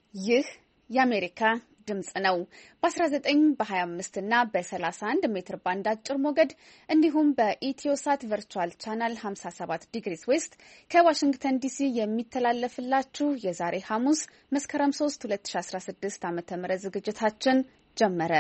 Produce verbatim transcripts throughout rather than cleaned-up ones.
ይህ የአሜሪካ ድምጽ ነው። በ19 በ25 እና በ31 ሜትር ባንድ አጭር ሞገድ እንዲሁም በኢትዮሳት ቨርቹዋል ቻናል ሃምሳ ሰባት ዲግሪስ ዌስት ከዋሽንግተን ዲሲ የሚተላለፍላችሁ የዛሬ ሐሙስ መስከረም ሶስት ሁለት ሺ አስራ ስድስት ዓ.ም ዝግጅታችን ጀመረ።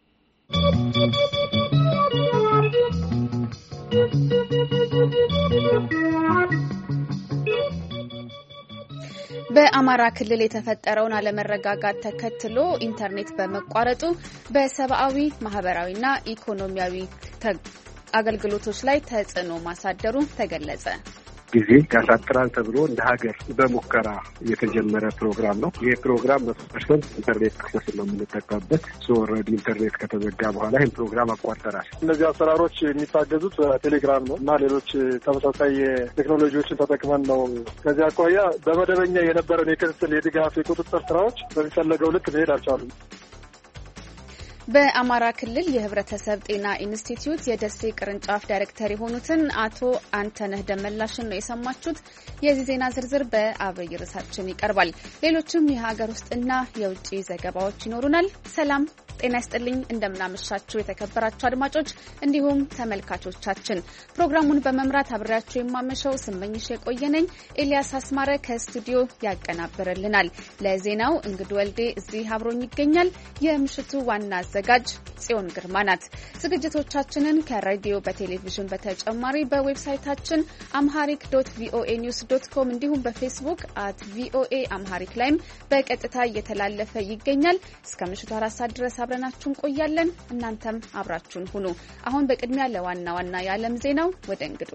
በአማራ ክልል የተፈጠረውን አለመረጋጋት ተከትሎ ኢንተርኔት በመቋረጡ በሰብአዊ ማህበራዊና ኢኮኖሚያዊ አገልግሎቶች ላይ ተጽዕኖ ማሳደሩ ተገለጸ። ጊዜ ያሳጥራል ተብሎ እንደ ሀገር በሙከራ የተጀመረ ፕሮግራም ነው። ይህ ፕሮግራም መቶ ፐርሰንት ኢንተርኔት አክሰስ ነው የምንጠቀምበት። ኦልሬዲ ኢንተርኔት ከተዘጋ በኋላ ይህን ፕሮግራም አቋርጠናል። እነዚህ አሰራሮች የሚታገዙት በቴሌግራም ነው እና ሌሎች ተመሳሳይ ቴክኖሎጂዎችን ተጠቅመን ነው። ከዚህ አኳያ በመደበኛ የነበረን የክትትል፣ የድጋፍ፣ የቁጥጥር ስራዎች በሚፈለገው ልክ መሄድ አልቻሉም። በአማራ ክልል የህብረተሰብ ጤና ኢንስቲትዩት የደሴ ቅርንጫፍ ዳይሬክተር የሆኑትን አቶ አንተነህ ደመላሽን ነው የሰማችሁት። የዚህ ዜና ዝርዝር በአብይ ርዕሳችን ይቀርባል። ሌሎችም የሀገር ውስጥና የውጭ ዘገባዎች ይኖሩናል። ሰላም ጤና ይስጥልኝ። እንደምናመሻችሁ የተከበራችሁ አድማጮች እንዲሁም ተመልካቾቻችን። ፕሮግራሙን በመምራት አብሬያችሁ የማመሸው ስመኝሽ የቆየነኝ። ኤልያስ አስማረ ከስቱዲዮ ያቀናብርልናል። ለዜናው እንግድ ወልዴ እዚህ አብሮኝ ይገኛል። የምሽቱ ዋና አዘጋጅ ጽዮን ግርማ ናት። ዝግጅቶቻችንን ከሬዲዮ በቴሌቪዥን በተጨማሪ በዌብሳይታችን አምሃሪክ ዶት ቪኦኤ ኒውስ ዶት ኮም እንዲሁም በፌስቡክ አት ቪኦኤ አምሃሪክ ላይም በቀጥታ እየተላለፈ ይገኛል። እስከ ምሽቱ አራት ሰዓት ድረስ አብረናችሁ እንቆያለን። እናንተም አብራችሁን ሁኑ። አሁን በቅድሚያ ለዋና ዋና የዓለም ዜናው ወደ እንግዱ።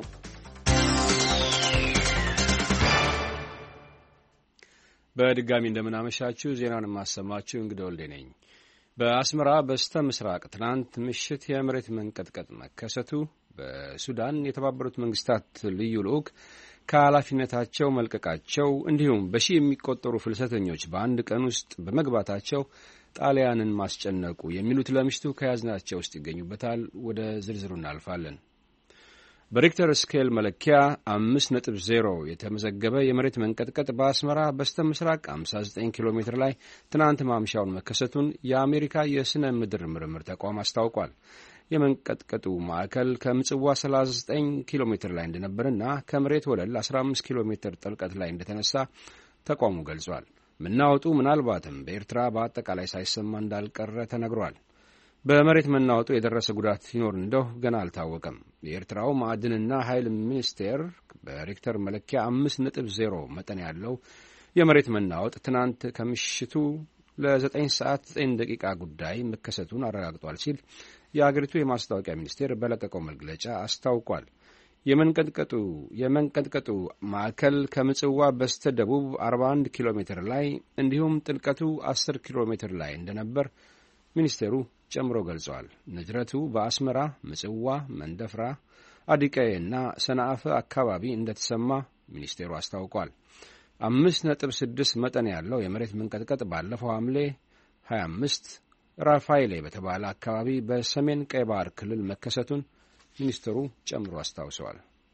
በድጋሚ እንደምናመሻችሁ ዜናውን የማሰማችሁ እንግዲህ ወልዴ ነኝ። በአስመራ በስተ ምስራቅ ትናንት ምሽት የመሬት መንቀጥቀጥ መከሰቱ፣ በሱዳን የተባበሩት መንግስታት ልዩ ልዑክ ከኃላፊነታቸው መልቀቃቸው፣ እንዲሁም በሺህ የሚቆጠሩ ፍልሰተኞች በአንድ ቀን ውስጥ በመግባታቸው ጣሊያንን ማስጨነቁ የሚሉት ለምሽቱ ከያዝናቸው ውስጥ ይገኙበታል። ወደ ዝርዝሩ እናልፋለን። በሪክተር ስኬል መለኪያ አምስት ነጥብ ዜሮ የተመዘገበ የመሬት መንቀጥቀጥ በአስመራ በስተ ምስራቅ ሃምሳ ዘጠኝ ኪሎ ሜትር ላይ ትናንት ማምሻውን መከሰቱን የአሜሪካ የስነ ምድር ምርምር ተቋም አስታውቋል። የመንቀጥቀጡ ማዕከል ከምጽዋ ሰላሳ ዘጠኝ ኪሎ ሜትር ላይ እንደነበርና ከመሬት ወለል አስራ አምስት ኪሎ ሜትር ጥልቀት ላይ እንደተነሳ ተቋሙ ገልጿል። መናወጡ ምናልባትም በኤርትራ በአጠቃላይ ሳይሰማ እንዳልቀረ ተነግሯል። በመሬት መናወጡ የደረሰ ጉዳት ይኖር እንደው ገና አልታወቀም። የኤርትራው ማዕድንና ኃይል ሚኒስቴር በሪክተር መለኪያ አምስት ነጥብ ዜሮ መጠን ያለው የመሬት መናወጥ ትናንት ከምሽቱ ለዘጠኝ ሰዓት ዘጠኝ ደቂቃ ጉዳይ መከሰቱን አረጋግጧል ሲል የአገሪቱ የማስታወቂያ ሚኒስቴር በለቀቀው መግለጫ አስታውቋል። የመንቀጥቀጡ የመንቀጥቀጡ ማዕከል ከምጽዋ በስተ ደቡብ አርባ አንድ ኪሎ ሜትር ላይ እንዲሁም ጥልቀቱ አስር ኪሎ ሜትር ላይ እንደነበር ሚኒስቴሩ ጨምሮ ገልጸዋል። ንዝረቱ በአስመራ፣ ምጽዋ፣ መንደፍራ፣ አዲቀዬ እና ሰንአፈ አካባቢ እንደተሰማ ሚኒስቴሩ አስታውቋል። አምስት ነጥብ ስድስት መጠን ያለው የመሬት መንቀጥቀጥ ባለፈው ሐምሌ ሀያ አምስት ራፋይሌ በተባለ አካባቢ በሰሜን ቀይ ባህር ክልል መከሰቱን ሚኒስትሩ ጨምሮ አስታውሰዋል።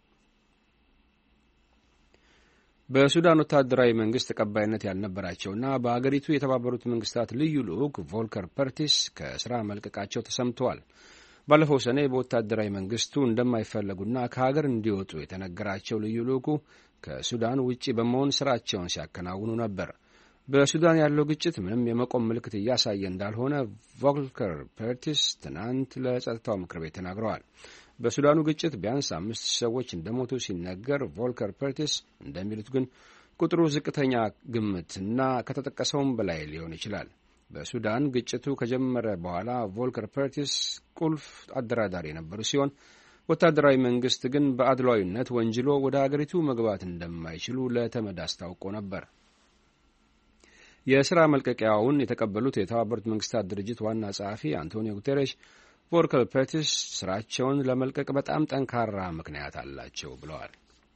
በሱዳን ወታደራዊ መንግስት ተቀባይነት ያልነበራቸውና በአገሪቱ የተባበሩት መንግስታት ልዩ ልዑክ ቮልከር ፐርቲስ ከስራ መልቀቃቸው ተሰምተዋል። ባለፈው ሰኔ በወታደራዊ መንግስቱ እንደማይፈለጉና ከሀገር እንዲወጡ የተነገራቸው ልዩ ልዑኩ ከሱዳን ውጪ በመሆን ስራቸውን ሲያከናውኑ ነበር። በሱዳን ያለው ግጭት ምንም የመቆም ምልክት እያሳየ እንዳልሆነ ቮልከር ፐርቲስ ትናንት ለጸጥታው ምክር ቤት ተናግረዋል። በሱዳኑ ግጭት ቢያንስ አምስት ሰዎች እንደሞቱ ሲነገር ቮልከር ፐርቲስ እንደሚሉት ግን ቁጥሩ ዝቅተኛ ግምትና ከተጠቀሰውም በላይ ሊሆን ይችላል። በሱዳን ግጭቱ ከጀመረ በኋላ ቮልከር ፐርቲስ ቁልፍ አደራዳሪ የነበሩ ሲሆን ወታደራዊ መንግስት ግን በአድሏዊነት ወንጅሎ ወደ አገሪቱ መግባት እንደማይችሉ ለተመድ አስታውቆ ነበር። የሥራ መልቀቂያውን የተቀበሉት የተባበሩት መንግስታት ድርጅት ዋና ጸሐፊ አንቶኒዮ ጉቴሬሽ ቮልከር ፐርቲስ ስራቸውን ለመልቀቅ በጣም ጠንካራ ምክንያት አላቸው ብለዋል።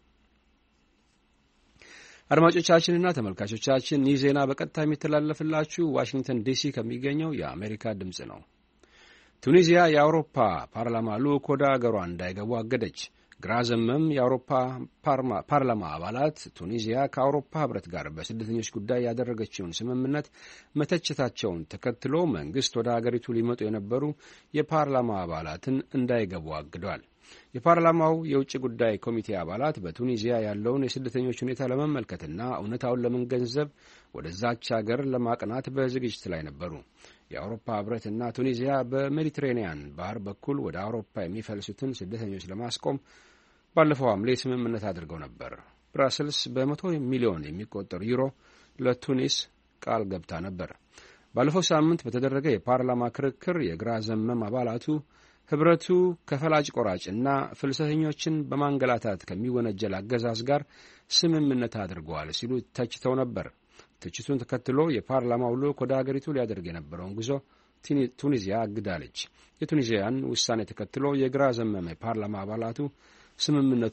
አድማጮቻችንና ተመልካቾቻችን ይህ ዜና በቀጥታ የሚተላለፍላችሁ ዋሽንግተን ዲሲ ከሚገኘው የአሜሪካ ድምፅ ነው። ቱኒዚያ የአውሮፓ ፓርላማ ልዑክ ወደ አገሯ እንዳይገቡ አገደች። ግራ ዘመም የአውሮፓ ፓርላማ አባላት ቱኒዚያ ከአውሮፓ ህብረት ጋር በስደተኞች ጉዳይ ያደረገችውን ስምምነት መተቸታቸውን ተከትሎ መንግስት ወደ አገሪቱ ሊመጡ የነበሩ የፓርላማ አባላትን እንዳይገቡ አግዷል። የፓርላማው የውጭ ጉዳይ ኮሚቴ አባላት በቱኒዚያ ያለውን የስደተኞች ሁኔታ ለመመልከትና እውነታውን ለመገንዘብ ወደዛች አገር ለማቅናት በዝግጅት ላይ ነበሩ። የአውሮፓ ህብረትና ቱኒዚያ በሜዲትሬኒያን ባህር በኩል ወደ አውሮፓ የሚፈልሱትን ስደተኞች ለማስቆም ባለፈው ሐምሌ ስምምነት አድርገው ነበር። ብራስልስ በመቶ ሚሊዮን የሚቆጠር ዩሮ ለቱኒስ ቃል ገብታ ነበር። ባለፈው ሳምንት በተደረገ የፓርላማ ክርክር የግራ ዘመም አባላቱ ህብረቱ ከፈላጭ ቆራጭና ፍልሰተኞችን በማንገላታት ከሚወነጀል አገዛዝ ጋር ስምምነት አድርገዋል ሲሉ ተችተው ነበር። ትችቱን ተከትሎ የፓርላማው ልዑክ ወደ አገሪቱ ሊያደርግ የነበረውን ጉዞ ቱኒዚያ አግዳለች። የቱኒዚያን ውሳኔ ተከትሎ የግራ ዘመም የፓርላማ አባላቱ ስምምነቱ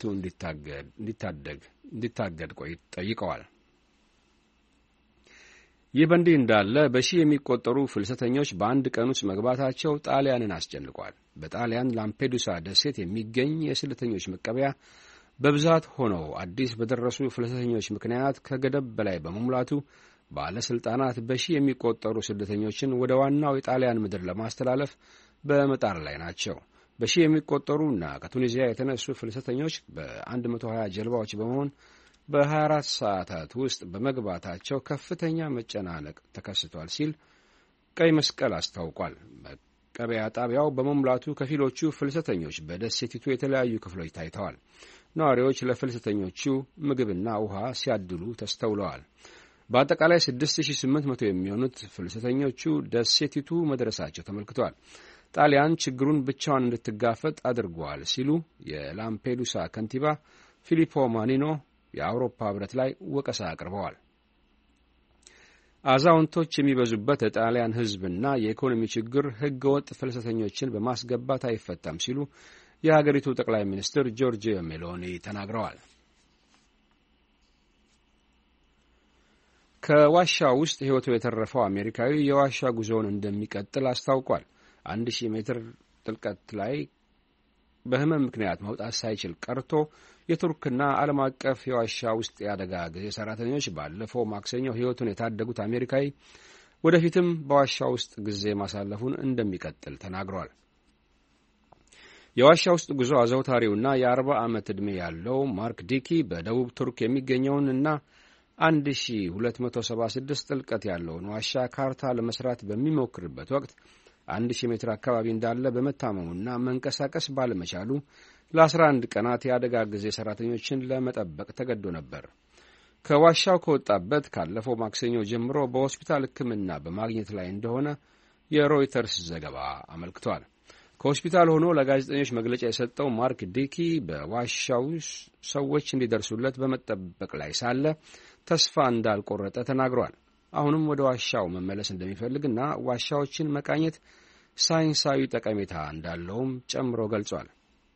እንዲታገድ ቆይ ጠይቀዋል። ይህ በእንዲህ እንዳለ በሺህ የሚቆጠሩ ፍልሰተኞች በአንድ ቀን ውስጥ መግባታቸው ጣሊያንን አስጨንቋል። በጣሊያን ላምፔዱሳ ደሴት የሚገኝ የስደተኞች መቀበያ በብዛት ሆነው አዲስ በደረሱ ፍልሰተኞች ምክንያት ከገደብ በላይ በመሙላቱ ባለሥልጣናት በሺህ የሚቆጠሩ ስደተኞችን ወደ ዋናው የጣሊያን ምድር ለማስተላለፍ በመጣር ላይ ናቸው። በሺህ የሚቆጠሩና ከቱኒዚያ የተነሱ ፍልሰተኞች በመቶ ሀያ ጀልባዎች በመሆን በሀያ አራት ሰዓታት ውስጥ በመግባታቸው ከፍተኛ መጨናነቅ ተከስቷል ሲል ቀይ መስቀል አስታውቋል። መቀበያ ጣቢያው በመሙላቱ ከፊሎቹ ፍልሰተኞች በደሴቲቱ የተለያዩ ክፍሎች ታይተዋል። ነዋሪዎች ለፍልሰተኞቹ ምግብና ውሃ ሲያድሉ ተስተውለዋል። በአጠቃላይ ስድስት ሺህ ስምንት መቶ የሚሆኑት ፍልሰተኞቹ ደሴቲቱ መድረሳቸው ተመልክቷል። ጣሊያን ችግሩን ብቻዋን እንድትጋፈጥ አድርጓል ሲሉ የላምፔዱሳ ከንቲባ ፊሊፖ ማኒኖ የአውሮፓ ህብረት ላይ ወቀሳ አቅርበዋል። አዛውንቶች የሚበዙበት የጣሊያን ህዝብና የኢኮኖሚ ችግር ህገወጥ ፍልሰተኞችን በማስገባት አይፈታም ሲሉ የሀገሪቱ ጠቅላይ ሚኒስትር ጆርጂዮ ሜሎኒ ተናግረዋል። ከዋሻ ውስጥ ሕይወቱ የተረፈው አሜሪካዊ የዋሻ ጉዞውን እንደሚቀጥል አስታውቋል። አንድ ሺህ ሜትር ጥልቀት ላይ በህመም ምክንያት መውጣት ሳይችል ቀርቶ የቱርክና ዓለም አቀፍ የዋሻ ውስጥ የአደጋ ጊዜ ሠራተኞች ባለፈው ማክሰኞ ሕይወቱን የታደጉት አሜሪካዊ ወደፊትም በዋሻ ውስጥ ጊዜ ማሳለፉን እንደሚቀጥል ተናግሯል። የዋሻ ውስጥ ጉዞ አዘውታሪውና የአርባ ዓመት ዕድሜ ያለው ማርክ ዲኪ በደቡብ ቱርክ የሚገኘውንና አንድ ሺህ ሁለት መቶ ሰባ ስድስት ጥልቀት ያለውን ዋሻ ካርታ ለመስራት በሚሞክርበት ወቅት አንድ ሺህ ሜትር አካባቢ እንዳለ በመታመሙና መንቀሳቀስ ባለመቻሉ ለአስራ አንድ ቀናት የአደጋ ጊዜ ሠራተኞችን ለመጠበቅ ተገዶ ነበር። ከዋሻው ከወጣበት ካለፈው ማክሰኞ ጀምሮ በሆስፒታል ሕክምና በማግኘት ላይ እንደሆነ የሮይተርስ ዘገባ አመልክቷል። ከሆስፒታል ሆኖ ለጋዜጠኞች መግለጫ የሰጠው ማርክ ዲኪ በዋሻው ሰዎች እንዲደርሱለት በመጠበቅ ላይ ሳለ ተስፋ እንዳልቆረጠ ተናግሯል። አሁንም ወደ ዋሻው መመለስ እንደሚፈልግና ዋሻዎችን መቃኘት ሳይንሳዊ ጠቀሜታ እንዳለውም ጨምሮ ገልጿል።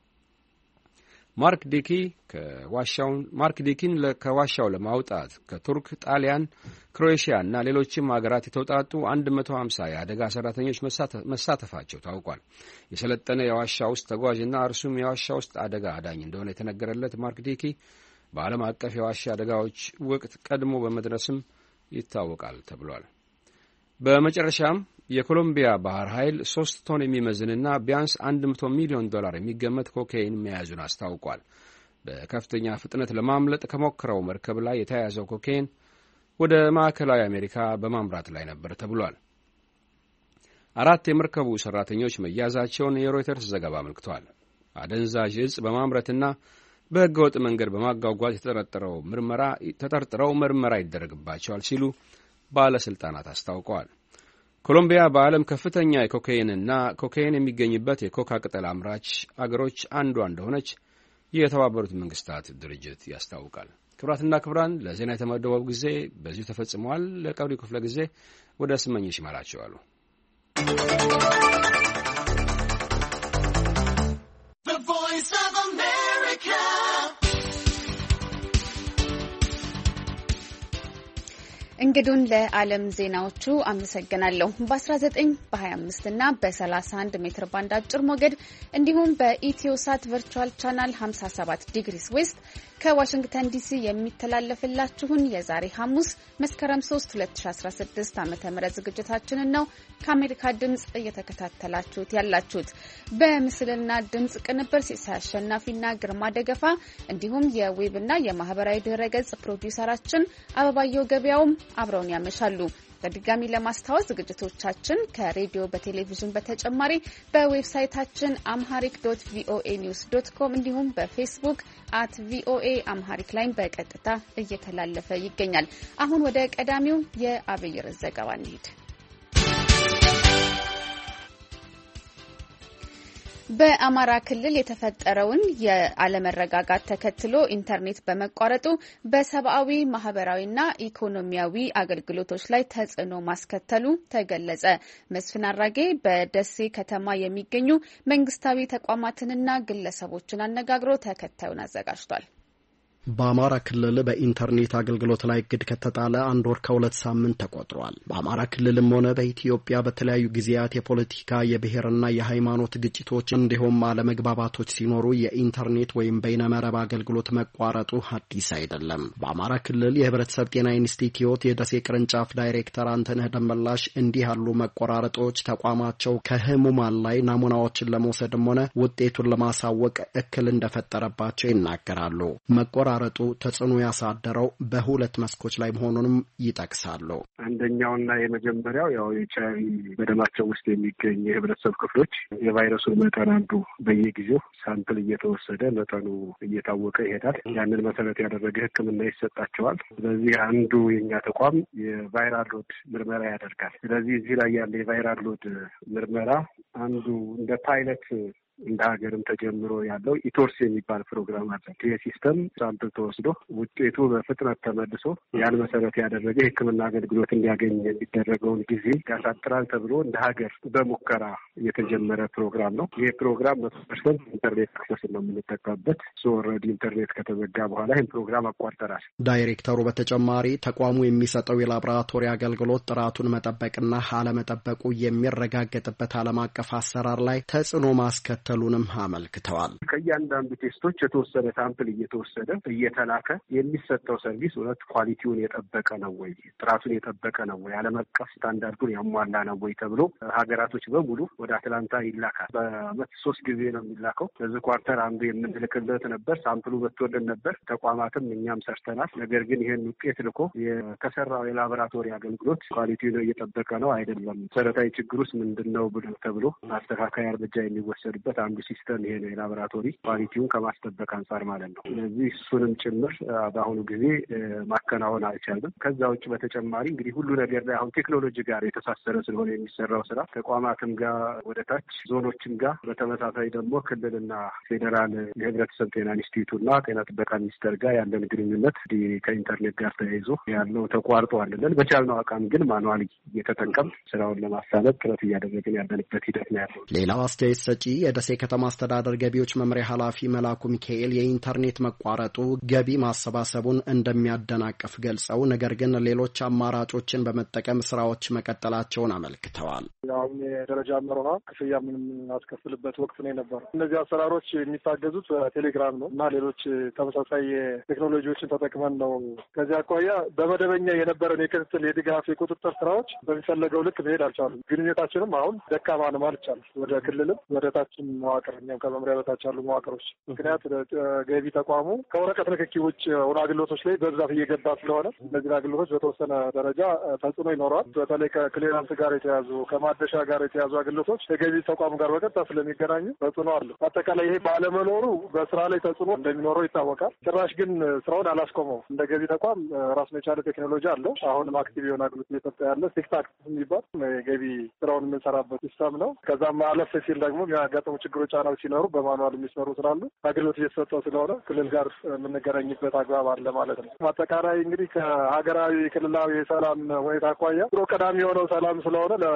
ማርክ ዲኪ ከዋሻው ማርክ ዲኪን ከዋሻው ለማውጣት ከቱርክ፣ ጣሊያን፣ ክሮኤሽያ እና ሌሎችም ሀገራት የተውጣጡ መቶ ሀምሳ የአደጋ ሰራተኞች መሳተፋቸው ታውቋል። የሰለጠነ የዋሻ ውስጥ ተጓዥና እርሱም የዋሻ ውስጥ አደጋ አዳኝ እንደሆነ የተነገረለት ማርክ ዲኪ በዓለም አቀፍ የዋሻ አደጋዎች ወቅት ቀድሞ በመድረስም ይታወቃል ተብሏል። በመጨረሻም የኮሎምቢያ ባህር ኃይል ሶስት ቶን የሚመዝንና ቢያንስ አንድ መቶ ሚሊዮን ዶላር የሚገመት ኮካይን መያዙን አስታውቋል። በከፍተኛ ፍጥነት ለማምለጥ ከሞከረው መርከብ ላይ የተያያዘው ኮካይን ወደ ማዕከላዊ አሜሪካ በማምራት ላይ ነበር ተብሏል። አራት የመርከቡ ሰራተኞች መያዛቸውን የሮይተርስ ዘገባ አመልክቷል። አደንዛዥ እጽ በማምረትና በሕገወጥ መንገድ በማጓጓዝ የተጠረጠረው ምርመራ ተጠርጥረው ምርመራ ይደረግባቸዋል ሲሉ ባለስልጣናት አስታውቀዋል። ኮሎምቢያ በዓለም ከፍተኛ የኮካይንና ኮካይን የሚገኝበት የኮካ ቅጠል አምራች አገሮች አንዷ እንደሆነች የተባበሩት መንግስታት ድርጅት ያስታውቃል። ክቡራትና ክቡራን ለዜና የተመደበው ጊዜ በዚሁ ተፈጽሟል። ለቀሪው ክፍለ ጊዜ ወደ ስመኝሽ ይመራቸዋል። እንግዱን ለዓለም ዜናዎቹ አመሰግናለሁ። በ19 በ25 እና በ31 ሜትር ባንድ አጭር ሞገድ እንዲሁም በኢትዮሳት ቨርቹዋል ቻናል ሃምሳ ሰባት ዲግሪስ ዌስት ከዋሽንግተን ዲሲ የሚተላለፍላችሁን የዛሬ ሐሙስ መስከረም ሶስት ሁለት ሺ አስራ ስድስት ዓመተ ምህረት ዝግጅታችንን ነው ከአሜሪካ ድምጽ እየተከታተላችሁት ያላችሁት። በምስልና ድምጽ ቅንብር ሲሳይ አሸናፊና ግርማ ደገፋ እንዲሁም የዌብና የማህበራዊ ድረገጽ ፕሮዲውሰራችን አበባየው ገበያውም አብረውን ያመሻሉ። በድጋሚ ለማስታወስ ዝግጅቶቻችን ከሬዲዮ በቴሌቪዥን በተጨማሪ በዌብሳይታችን amharic ዶት ቪኦኤ ኒውስ ዶት ኮም እንዲሁም በፌስቡክ አት ቪኦኤ amharic ላይ በቀጥታ እየተላለፈ ይገኛል። አሁን ወደ ቀዳሚው የአብይ ርዕስ ዘገባ እንሂድ። በአማራ ክልል የተፈጠረውን የአለመረጋጋት ተከትሎ ኢንተርኔት በመቋረጡ በሰብአዊ ማህበራዊና ኢኮኖሚያዊ አገልግሎቶች ላይ ተጽዕኖ ማስከተሉ ተገለጸ። መስፍን አራጌ በደሴ ከተማ የሚገኙ መንግስታዊ ተቋማትንና ግለሰቦችን አነጋግሮ ተከታዩን አዘጋጅቷል። በአማራ ክልል በኢንተርኔት አገልግሎት ላይ እግድ ከተጣለ አንድ ወር ከሁለት ሳምንት ተቆጥሯል። በአማራ ክልልም ሆነ በኢትዮጵያ በተለያዩ ጊዜያት የፖለቲካ የብሔርና የሃይማኖት ግጭቶች እንዲሁም አለመግባባቶች ሲኖሩ የኢንተርኔት ወይም በይነመረብ አገልግሎት መቋረጡ አዲስ አይደለም። በአማራ ክልል የህብረተሰብ ጤና ኢንስቲትዩት የደሴ ቅርንጫፍ ዳይሬክተር አንተነህ ደመላሽ እንዲህ ያሉ መቆራረጦች ተቋማቸው ከህሙማን ላይ ናሙናዎችን ለመውሰድም ሆነ ውጤቱን ለማሳወቅ እክል እንደፈጠረባቸው ይናገራሉ። መቆራረጡ ተጽዕኖ ያሳደረው በሁለት መስኮች ላይ መሆኑንም ይጠቅሳሉ። አንደኛውና የመጀመሪያው ያው ኤችአይቪ በደማቸው ውስጥ የሚገኝ የህብረተሰብ ክፍሎች የቫይረሱን መጠን አንዱ በየጊዜው ሳምፕል እየተወሰደ መጠኑ እየታወቀ ይሄዳል። ያንን መሰረት ያደረገ ሕክምና ይሰጣቸዋል። ስለዚህ አንዱ የኛ ተቋም የቫይራል ሎድ ምርመራ ያደርጋል። ስለዚህ እዚህ ላይ ያለ የቫይራል ሎድ ምርመራ አንዱ እንደ ፓይለት እንደ ሀገርም ተጀምሮ ያለው ኢቶርስ የሚባል ፕሮግራም አለ። ይህ ሲስተም ሳምፕል ተወስዶ ውጤቱ በፍጥነት ተመልሶ ያን መሰረት ያደረገ የሕክምና አገልግሎት እንዲያገኝ የሚደረገውን ጊዜ ያሳጥራል ተብሎ እንደ ሀገር በሙከራ የተጀመረ ፕሮግራም ነው። ይህ ፕሮግራም መቶ ፐርሰንት ኢንተርኔት አክሰስ ነው የምንጠቀምበት። ኦልሬዲ ኢንተርኔት ከተዘጋ በኋላ ይህን ፕሮግራም አቋርጠናል። ዳይሬክተሩ በተጨማሪ ተቋሙ የሚሰጠው የላቦራቶሪ አገልግሎት ጥራቱን መጠበቅና አለመጠበቁ የሚረጋገጥበት ዓለም አቀፍ አሰራር ላይ ተጽዕኖ ማስከተል ሉንም አመልክተዋል። ከእያንዳንዱ ቴስቶች የተወሰነ ሳምፕል እየተወሰደ እየተላከ የሚሰጠው ሰርቪስ እውነት ኳሊቲውን የጠበቀ ነው ወይ፣ ጥራቱን የጠበቀ ነው ወይ፣ ዓለም አቀፍ ስታንዳርዱን ያሟላ ነው ወይ ተብሎ ሀገራቶች በሙሉ ወደ አትላንታ ይላካል። በአመት ሶስት ጊዜ ነው የሚላከው። በዚህ ኳርተር አንዱ የምንልክለት ነበር። ሳምፕሉ በትወልን ነበር። ተቋማትም እኛም ሰርተናል። ነገር ግን ይህን ውጤት ልኮ የተሰራው የላቦራቶሪ አገልግሎት ኳሊቲውን እየጠበቀ ነው አይደለም፣ መሰረታዊ ችግሩስ ምንድን ነው ብሎ ተብሎ ማስተካከያ እርምጃ የሚወሰድበት አንዱ ሲስተም ይሄ ነው፣ የላቦራቶሪ ኳሊቲውን ከማስጠበቅ አንጻር ማለት ነው። ስለዚህ እሱንም ጭምር በአሁኑ ጊዜ ማከናወን አልቻልንም። ከዛ ውጭ በተጨማሪ እንግዲህ ሁሉ ነገር ላይ አሁን ቴክኖሎጂ ጋር የተሳሰረ ስለሆነ የሚሰራው ስራ ተቋማትም ጋር ወደ ታች ዞኖችም ጋር በተመሳሳይ ደግሞ ክልልና ፌዴራል የህብረተሰብ ጤና ኢንስቲትዩትና ጤና ጥበቃ ሚኒስቴር ጋር ያለን ግንኙነት ከኢንተርኔት ጋር ተያይዞ ያለው ተቋርጦ አለን። በቻልነው አቃም ግን ማኑዋሊ እየተጠቀም ስራውን ለማሳለጥ ጥረት እያደረግን ያለንበት ሂደት ነው ያለው። ሌላው አስተያየት ሰጪ የደሴ ከተማ አስተዳደር ገቢዎች መምሪያ ኃላፊ መላኩ ሚካኤል የኢንተርኔት መቋረጡ ገቢ ማሰባሰቡን እንደሚያደናቅፍ ገልጸው ነገር ግን ሌሎች አማራጮችን በመጠቀም ስራዎች መቀጠላቸውን አመልክተዋል። አሁን የደረጃ መርሃ ክፍያ ምንም አስከፍልበት ወቅት ነው የነበረው። እነዚህ አሰራሮች የሚታገዙት በቴሌግራም ነው እና ሌሎች ተመሳሳይ ቴክኖሎጂዎችን ተጠቅመን ነው። ከዚህ አኳያ በመደበኛ የነበረን የክትትል የድጋፍ የቁጥጥር ስራዎች በሚፈለገው ልክ መሄድ አልቻሉም። ግንኙነታችንም አሁን ደካማ ነው ማለት ይቻላል። ወደ ክልልም ወደ ታችን መዋቅር እኛም ከመምሪያ በታች ያሉ መዋቅሮች ምክንያት ገቢ ተቋሙ ከወረቀት ንክኪ ውጭ ሆነ አገልግሎቶች ላይ በብዛት እየገባ ስለሆነ እነዚህ አገልግሎቶች በተወሰነ ደረጃ ተጽዕኖ ይኖረዋል። በተለይ ከክሊራንስ ጋር የተያዙ ከማደሻ ጋር የተያዙ አገልግሎቶች ከገቢ ተቋሙ ጋር በቀጥታ ስለሚገናኙ ተጽዕኖ አለው። አጠቃላይ ይሄ ባለመኖሩ በስራ ላይ ተጽዕኖ እንደሚኖረው ይታወቃል። ጭራሽ ግን ስራውን አላስቆመው። እንደ ገቢ ተቋም ራሱን የቻለ ቴክኖሎጂ አለው። አሁንም አክቲቭ የሆነ አገልግሎት እየሰጠ ያለ ቲክታክ የሚባል የገቢ ስራውን የምንሰራበት ሲስተም ነው። ከዛም አለፍ ሲል ደግሞ የሚያጋጥሙ ችግሮች ጫናዎች ሲኖሩ በማኑዋል የሚሰሩ ስላሉ አገልግሎት እየተሰጠ ስለሆነ ክልል ጋር የምንገናኝበት አግባብ አለ ማለት ነው። አጠቃላይ እንግዲህ ከሀገራዊ ክልላዊ የሰላም ሁኔታ አኳያ ድሮ ቀዳሚ የሆነው ሰላም ስለሆነ ለሰላሙ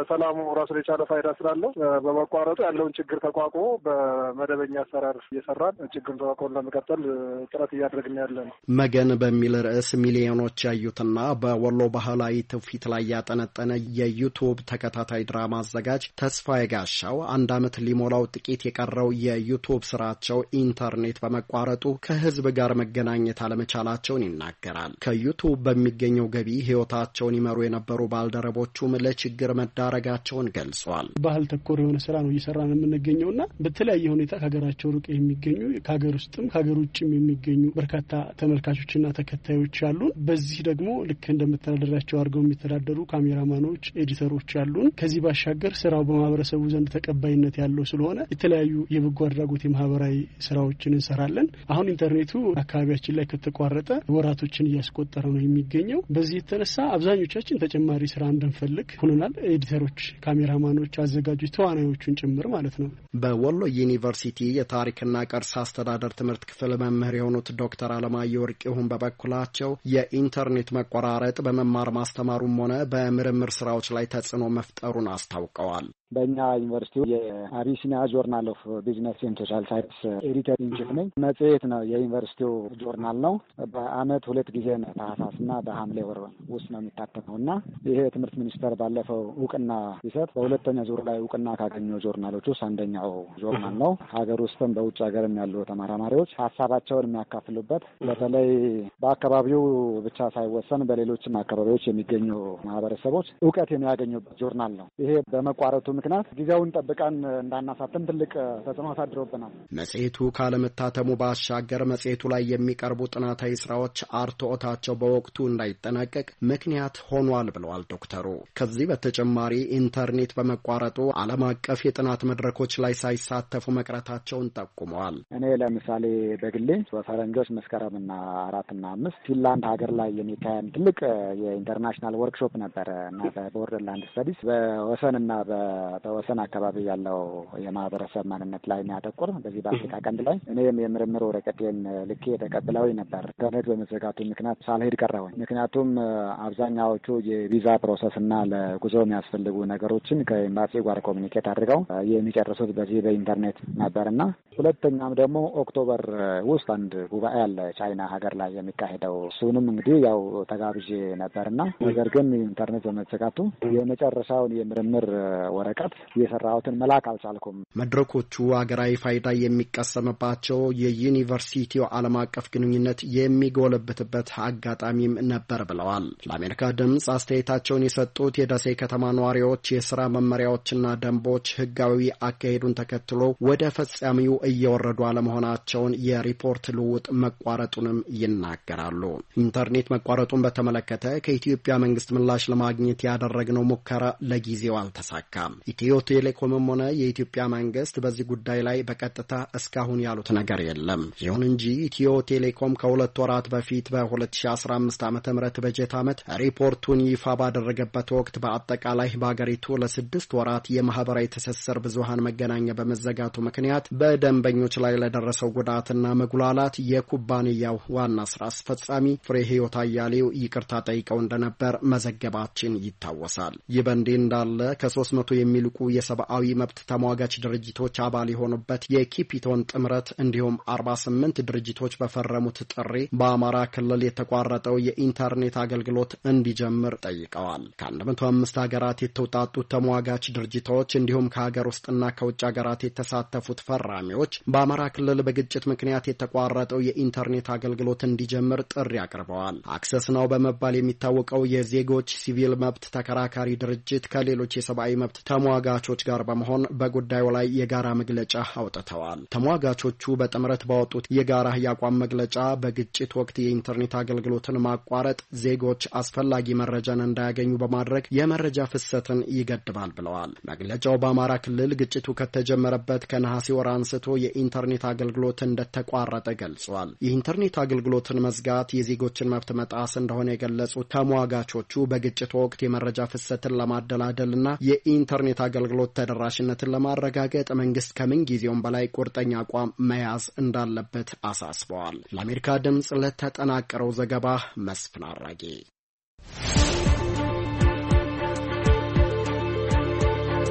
ራሱን የቻለ ፋይዳ ስላለው በመቋረጡ ያለውን ችግር ተቋቁሞ በመደበኛ አሰራር እየሰራን ችግሩን ተቋቁሞ ለመቀጠል ጥረት እያደረግን ያለ ነው። መገን በሚል ርዕስ ሚሊዮኖች ያዩትና በወሎ ባህላዊ ትውፊት ላይ ያጠነጠነ የዩቲዩብ ተከታታይ ድራማ አዘጋጅ ተስፋዬ ጋሻው አንድ ዓመት ሊሞላው ጥቂት የቀረው የዩቲዩብ ስራቸው ኢንተርኔት በመቋረጡ ከህዝብ ጋር መገናኘት አለመቻላቸውን ይናገራል። ከዩቲዩብ በሚገኘው ገቢ ህይወታቸውን ይመሩ የነበሩ ባልደረቦቹም ለችግር መዳረጋቸውን ገልጸዋል። ባህል ተኮር የሆነ ስራ ነው እየሰራን የምንገኘውና በተለያየ ሁኔታ ከሀገራቸው ሩቅ የሚገኙ ከሀገር ውስጥም ከሀገር ውጭም የሚገኙ በርካታ ተመልካቾችና ተከታዮች አሉን። በዚህ ደግሞ ልክ እንደምተዳደራቸው አድርገው የሚተዳደሩ ካሜራማኖች፣ ኤዲተሮች አሉን። ከዚህ ባሻገር ስራው በማህበረሰቡ ዘንድ ተቀባይነት ያለው ስለሆነ የተለያዩ የበጎ አድራጎት የማህበራዊ ስራዎችን እንሰራለን። አሁን ኢንተርኔቱ አካባቢያችን ላይ ከተቋረጠ ወራቶችን እያስቆጠረ ነው የሚገኘው። በዚህ የተነሳ አብዛኞቻችን ተጨማሪ ስራ እንድንፈልግ ሆነናል። ኤዲተሮች፣ ካሜራማኖች፣ አዘጋጆች፣ ተዋናዮቹን ጭምር ማለት ነው። በወሎ ዩኒቨርሲቲ የታሪክና ቅርስ አስተዳደር ትምህርት ክፍል መምህር የሆኑት ዶክተር አለማየሁ ወርቅሁን በበኩላቸው የኢንተርኔት መቆራረጥ በመማር ማስተማሩም ሆነ በምርምር ስራዎች ላይ ተጽዕኖ መፍጠሩን አስታውቀዋል። በእኛ ዩኒቨርሲቲ የአቢሲኒያ ጆርናል ኦፍ ቢዝነስ ኤንድ ሶሻል ሳይንስ ኤዲተር ኢንቺፍ ነኝ። መጽሔት ነው፣ የዩኒቨርሲቲው ጆርናል ነው። በአመት ሁለት ጊዜ ነው፣ ታህሳስና በሐምሌ ወር ውስጥ ነው የሚታተመው እና ይሄ የትምህርት ሚኒስቴር ባለፈው እውቅና ሲሰጥ በሁለተኛ ዙር ላይ እውቅና ካገኙ ጆርናሎች ውስጥ አንደኛው ጆርናል ነው። ሀገር ውስጥም በውጭ ሀገርም ያሉ ተመራማሪዎች ሀሳባቸውን የሚያካፍሉበት በተለይ በአካባቢው ብቻ ሳይወሰን በሌሎችም አካባቢዎች የሚገኙ ማህበረሰቦች እውቀት የሚያገኙበት ጆርናል ነው። ይሄ በመቋረጡ ምክንያት ጊዜውን ጠብቀን እንዳናሳተም ትልቅ ተጽዕኖ አሳድሮብናል። መጽሔቱ ካለመታተሙ ባሻገር መጽሔቱ ላይ የሚቀርቡ ጥናታዊ ስራዎች አርትዖታቸው በወቅቱ እንዳይጠናቀቅ ምክንያት ሆኗል ብለዋል ዶክተሩ። ከዚህ በተጨማሪ ኢንተርኔት በመቋረጡ ዓለም አቀፍ የጥናት መድረኮች ላይ ሳይሳተፉ መቅረታቸውን ጠቁመዋል። እኔ ለምሳሌ በግሌ በፈረንጆች መስከረምና አራትና አምስት ፊንላንድ ሀገር ላይ የሚካሄድ ትልቅ የኢንተርናሽናል ወርክሾፕ ነበረ እና በቦርደርላንድ ስተዲስ በወሰንና በወሰን አካባቢ ያለው የማህበረሰብ ማንነት ላይ የሚያተኩር በዚህ በአፍሪካ ቀንድ ላይ እኔም የምርምር ወረቀቴን ልኬ ተቀብለው ነበር። ኢንተርኔት በመዘጋቱ ምክንያት ሳልሄድ ቀረሁኝ። ምክንያቱም አብዛኛዎቹ የቪዛ ፕሮሰስ እና ለጉዞ የሚያስፈልጉ ነገሮችን ከኤምባሲ ጋር ኮሚኒኬት አድርገው የሚጨርሱት በዚህ በኢንተርኔት ነበርና ሁለተኛም ደግሞ ኦክቶበር ውስጥ አንድ ጉባኤ አለ ቻይና ሀገር ላይ የሚካሄደው። እሱንም እንግዲህ ያው ተጋብዤ ነበርና ነገር ግን ኢንተርኔት በመዘጋቱ የመጨረሻውን የምርምር ወረቀት የሰራሁትን መላክ አልቻልኩም። መድረኮቹ ሀገራዊ ፋይዳ የሚቀሰምባቸው የዩኒቨርሲቲው ዓለም አቀፍ ግንኙነት የሚጎለብትበት አጋጣሚም ነበር ብለዋል። ለአሜሪካ ድምጽ አስተያየታቸውን የሰጡት የደሴ ከተማ ነዋሪዎች የስራ መመሪያዎችና ደንቦች ህጋዊ አካሄዱን ተከትሎ ወደ ፈጻሚው እየወረዱ አለመሆናቸውን የሪፖርት ልውውጥ መቋረጡንም ይናገራሉ። ኢንተርኔት መቋረጡን በተመለከተ ከኢትዮጵያ መንግስት ምላሽ ለማግኘት ያደረግነው ሙከራ ለጊዜው አልተሳካም። ኢትዮ ቴሌኮምም ሆነ የኢትዮጵያ መንግስት በዚህ ጉዳይ ላይ በቀጥታ እስካሁን ያሉት ነገር የለም። ይሁን እንጂ ኢትዮ ቴሌኮም ከሁለት ወራት በፊት በሁለት ሺህ አስራ አምስት ዓመተ ምህረት በጀት ዓመት ሪፖርቱን ይፋ ባደረገበት ወቅት በአጠቃላይ በአገሪቱ ለስድስት ወራት የማህበራዊ ትስስር ብዙሃን መገናኛ በመዘጋቱ ምክንያት በደንበኞች ላይ ለደረሰው ጉዳትና መጉላላት የኩባንያው ዋና ስራ አስፈጻሚ ፍሬ ህይወት አያሌው ይቅርታ ጠይቀው እንደነበር መዘገባችን ይታወሳል። ይህ በእንዲህ እንዳለ ከሶስት መቶ የሚልቁ የሰብአዊ መብት ተሟጋች ድርጅቶች አባል የሆኑበት የኪፒቶን ጥምረት እንዲሁም አርባ ስምንት ድርጅቶች በፈረሙት ጥሪ በአማራ ክልል የተቋረጠው የኢንተርኔት አገልግሎት እንዲጀምር ጠይቀዋል። ከአንድ መቶ አምስት ሀገራት የተውጣጡት ተሟጋች ድርጅቶች እንዲሁም ከሀገር ውስጥና ከውጭ ሀገራት የተሳተፉት ፈራሚዎች በአማራ ክልል በግጭት ምክንያት የተቋረጠው የኢንተርኔት አገልግሎት እንዲጀምር ጥሪ አቅርበዋል። አክሰስ ናው በመባል የሚታወቀው የዜጎች ሲቪል መብት ተከራካሪ ድርጅት ከሌሎች የሰብአዊ መብት ተሟጋቾች ጋር በመሆን በጉዳዩ ላይ የጋራ መግለጫ አውጥተዋል። ተሟጋቾቹ በጥምረት ባወጡት የጋራ የአቋም መግለጫ በግጭት ወቅት የኢንተርኔት አገልግሎትን ማቋረጥ ዜጎች አስፈላጊ መረጃን እንዳያገኙ በማድረግ የመረጃ ፍሰትን ይገድባል ብለዋል። መግለጫው በአማራ ክልል ግጭቱ ከተጀመረበት ከነሐሴ ወር አንስቶ የኢንተርኔት አገልግሎት እንደተቋረጠ ገልጿል። የኢንተርኔት አገልግሎትን መዝጋት የዜጎችን መብት መጣስ እንደሆነ የገለጹት ተሟጋቾቹ በግጭቱ ወቅት የመረጃ ፍሰትን ለማደላደልና የኢንተርኔት አገልግሎት ተደራሽነትን ለማረጋገጥ መንግስት ከምን ጊዜውም በላይ ቁርጠኛ አቋም መያዝ እንዳለበት አሳስበዋል። ለአሜሪካ ድምጽ ለተጠናቀረው ዘገባ መስፍን አራጌ።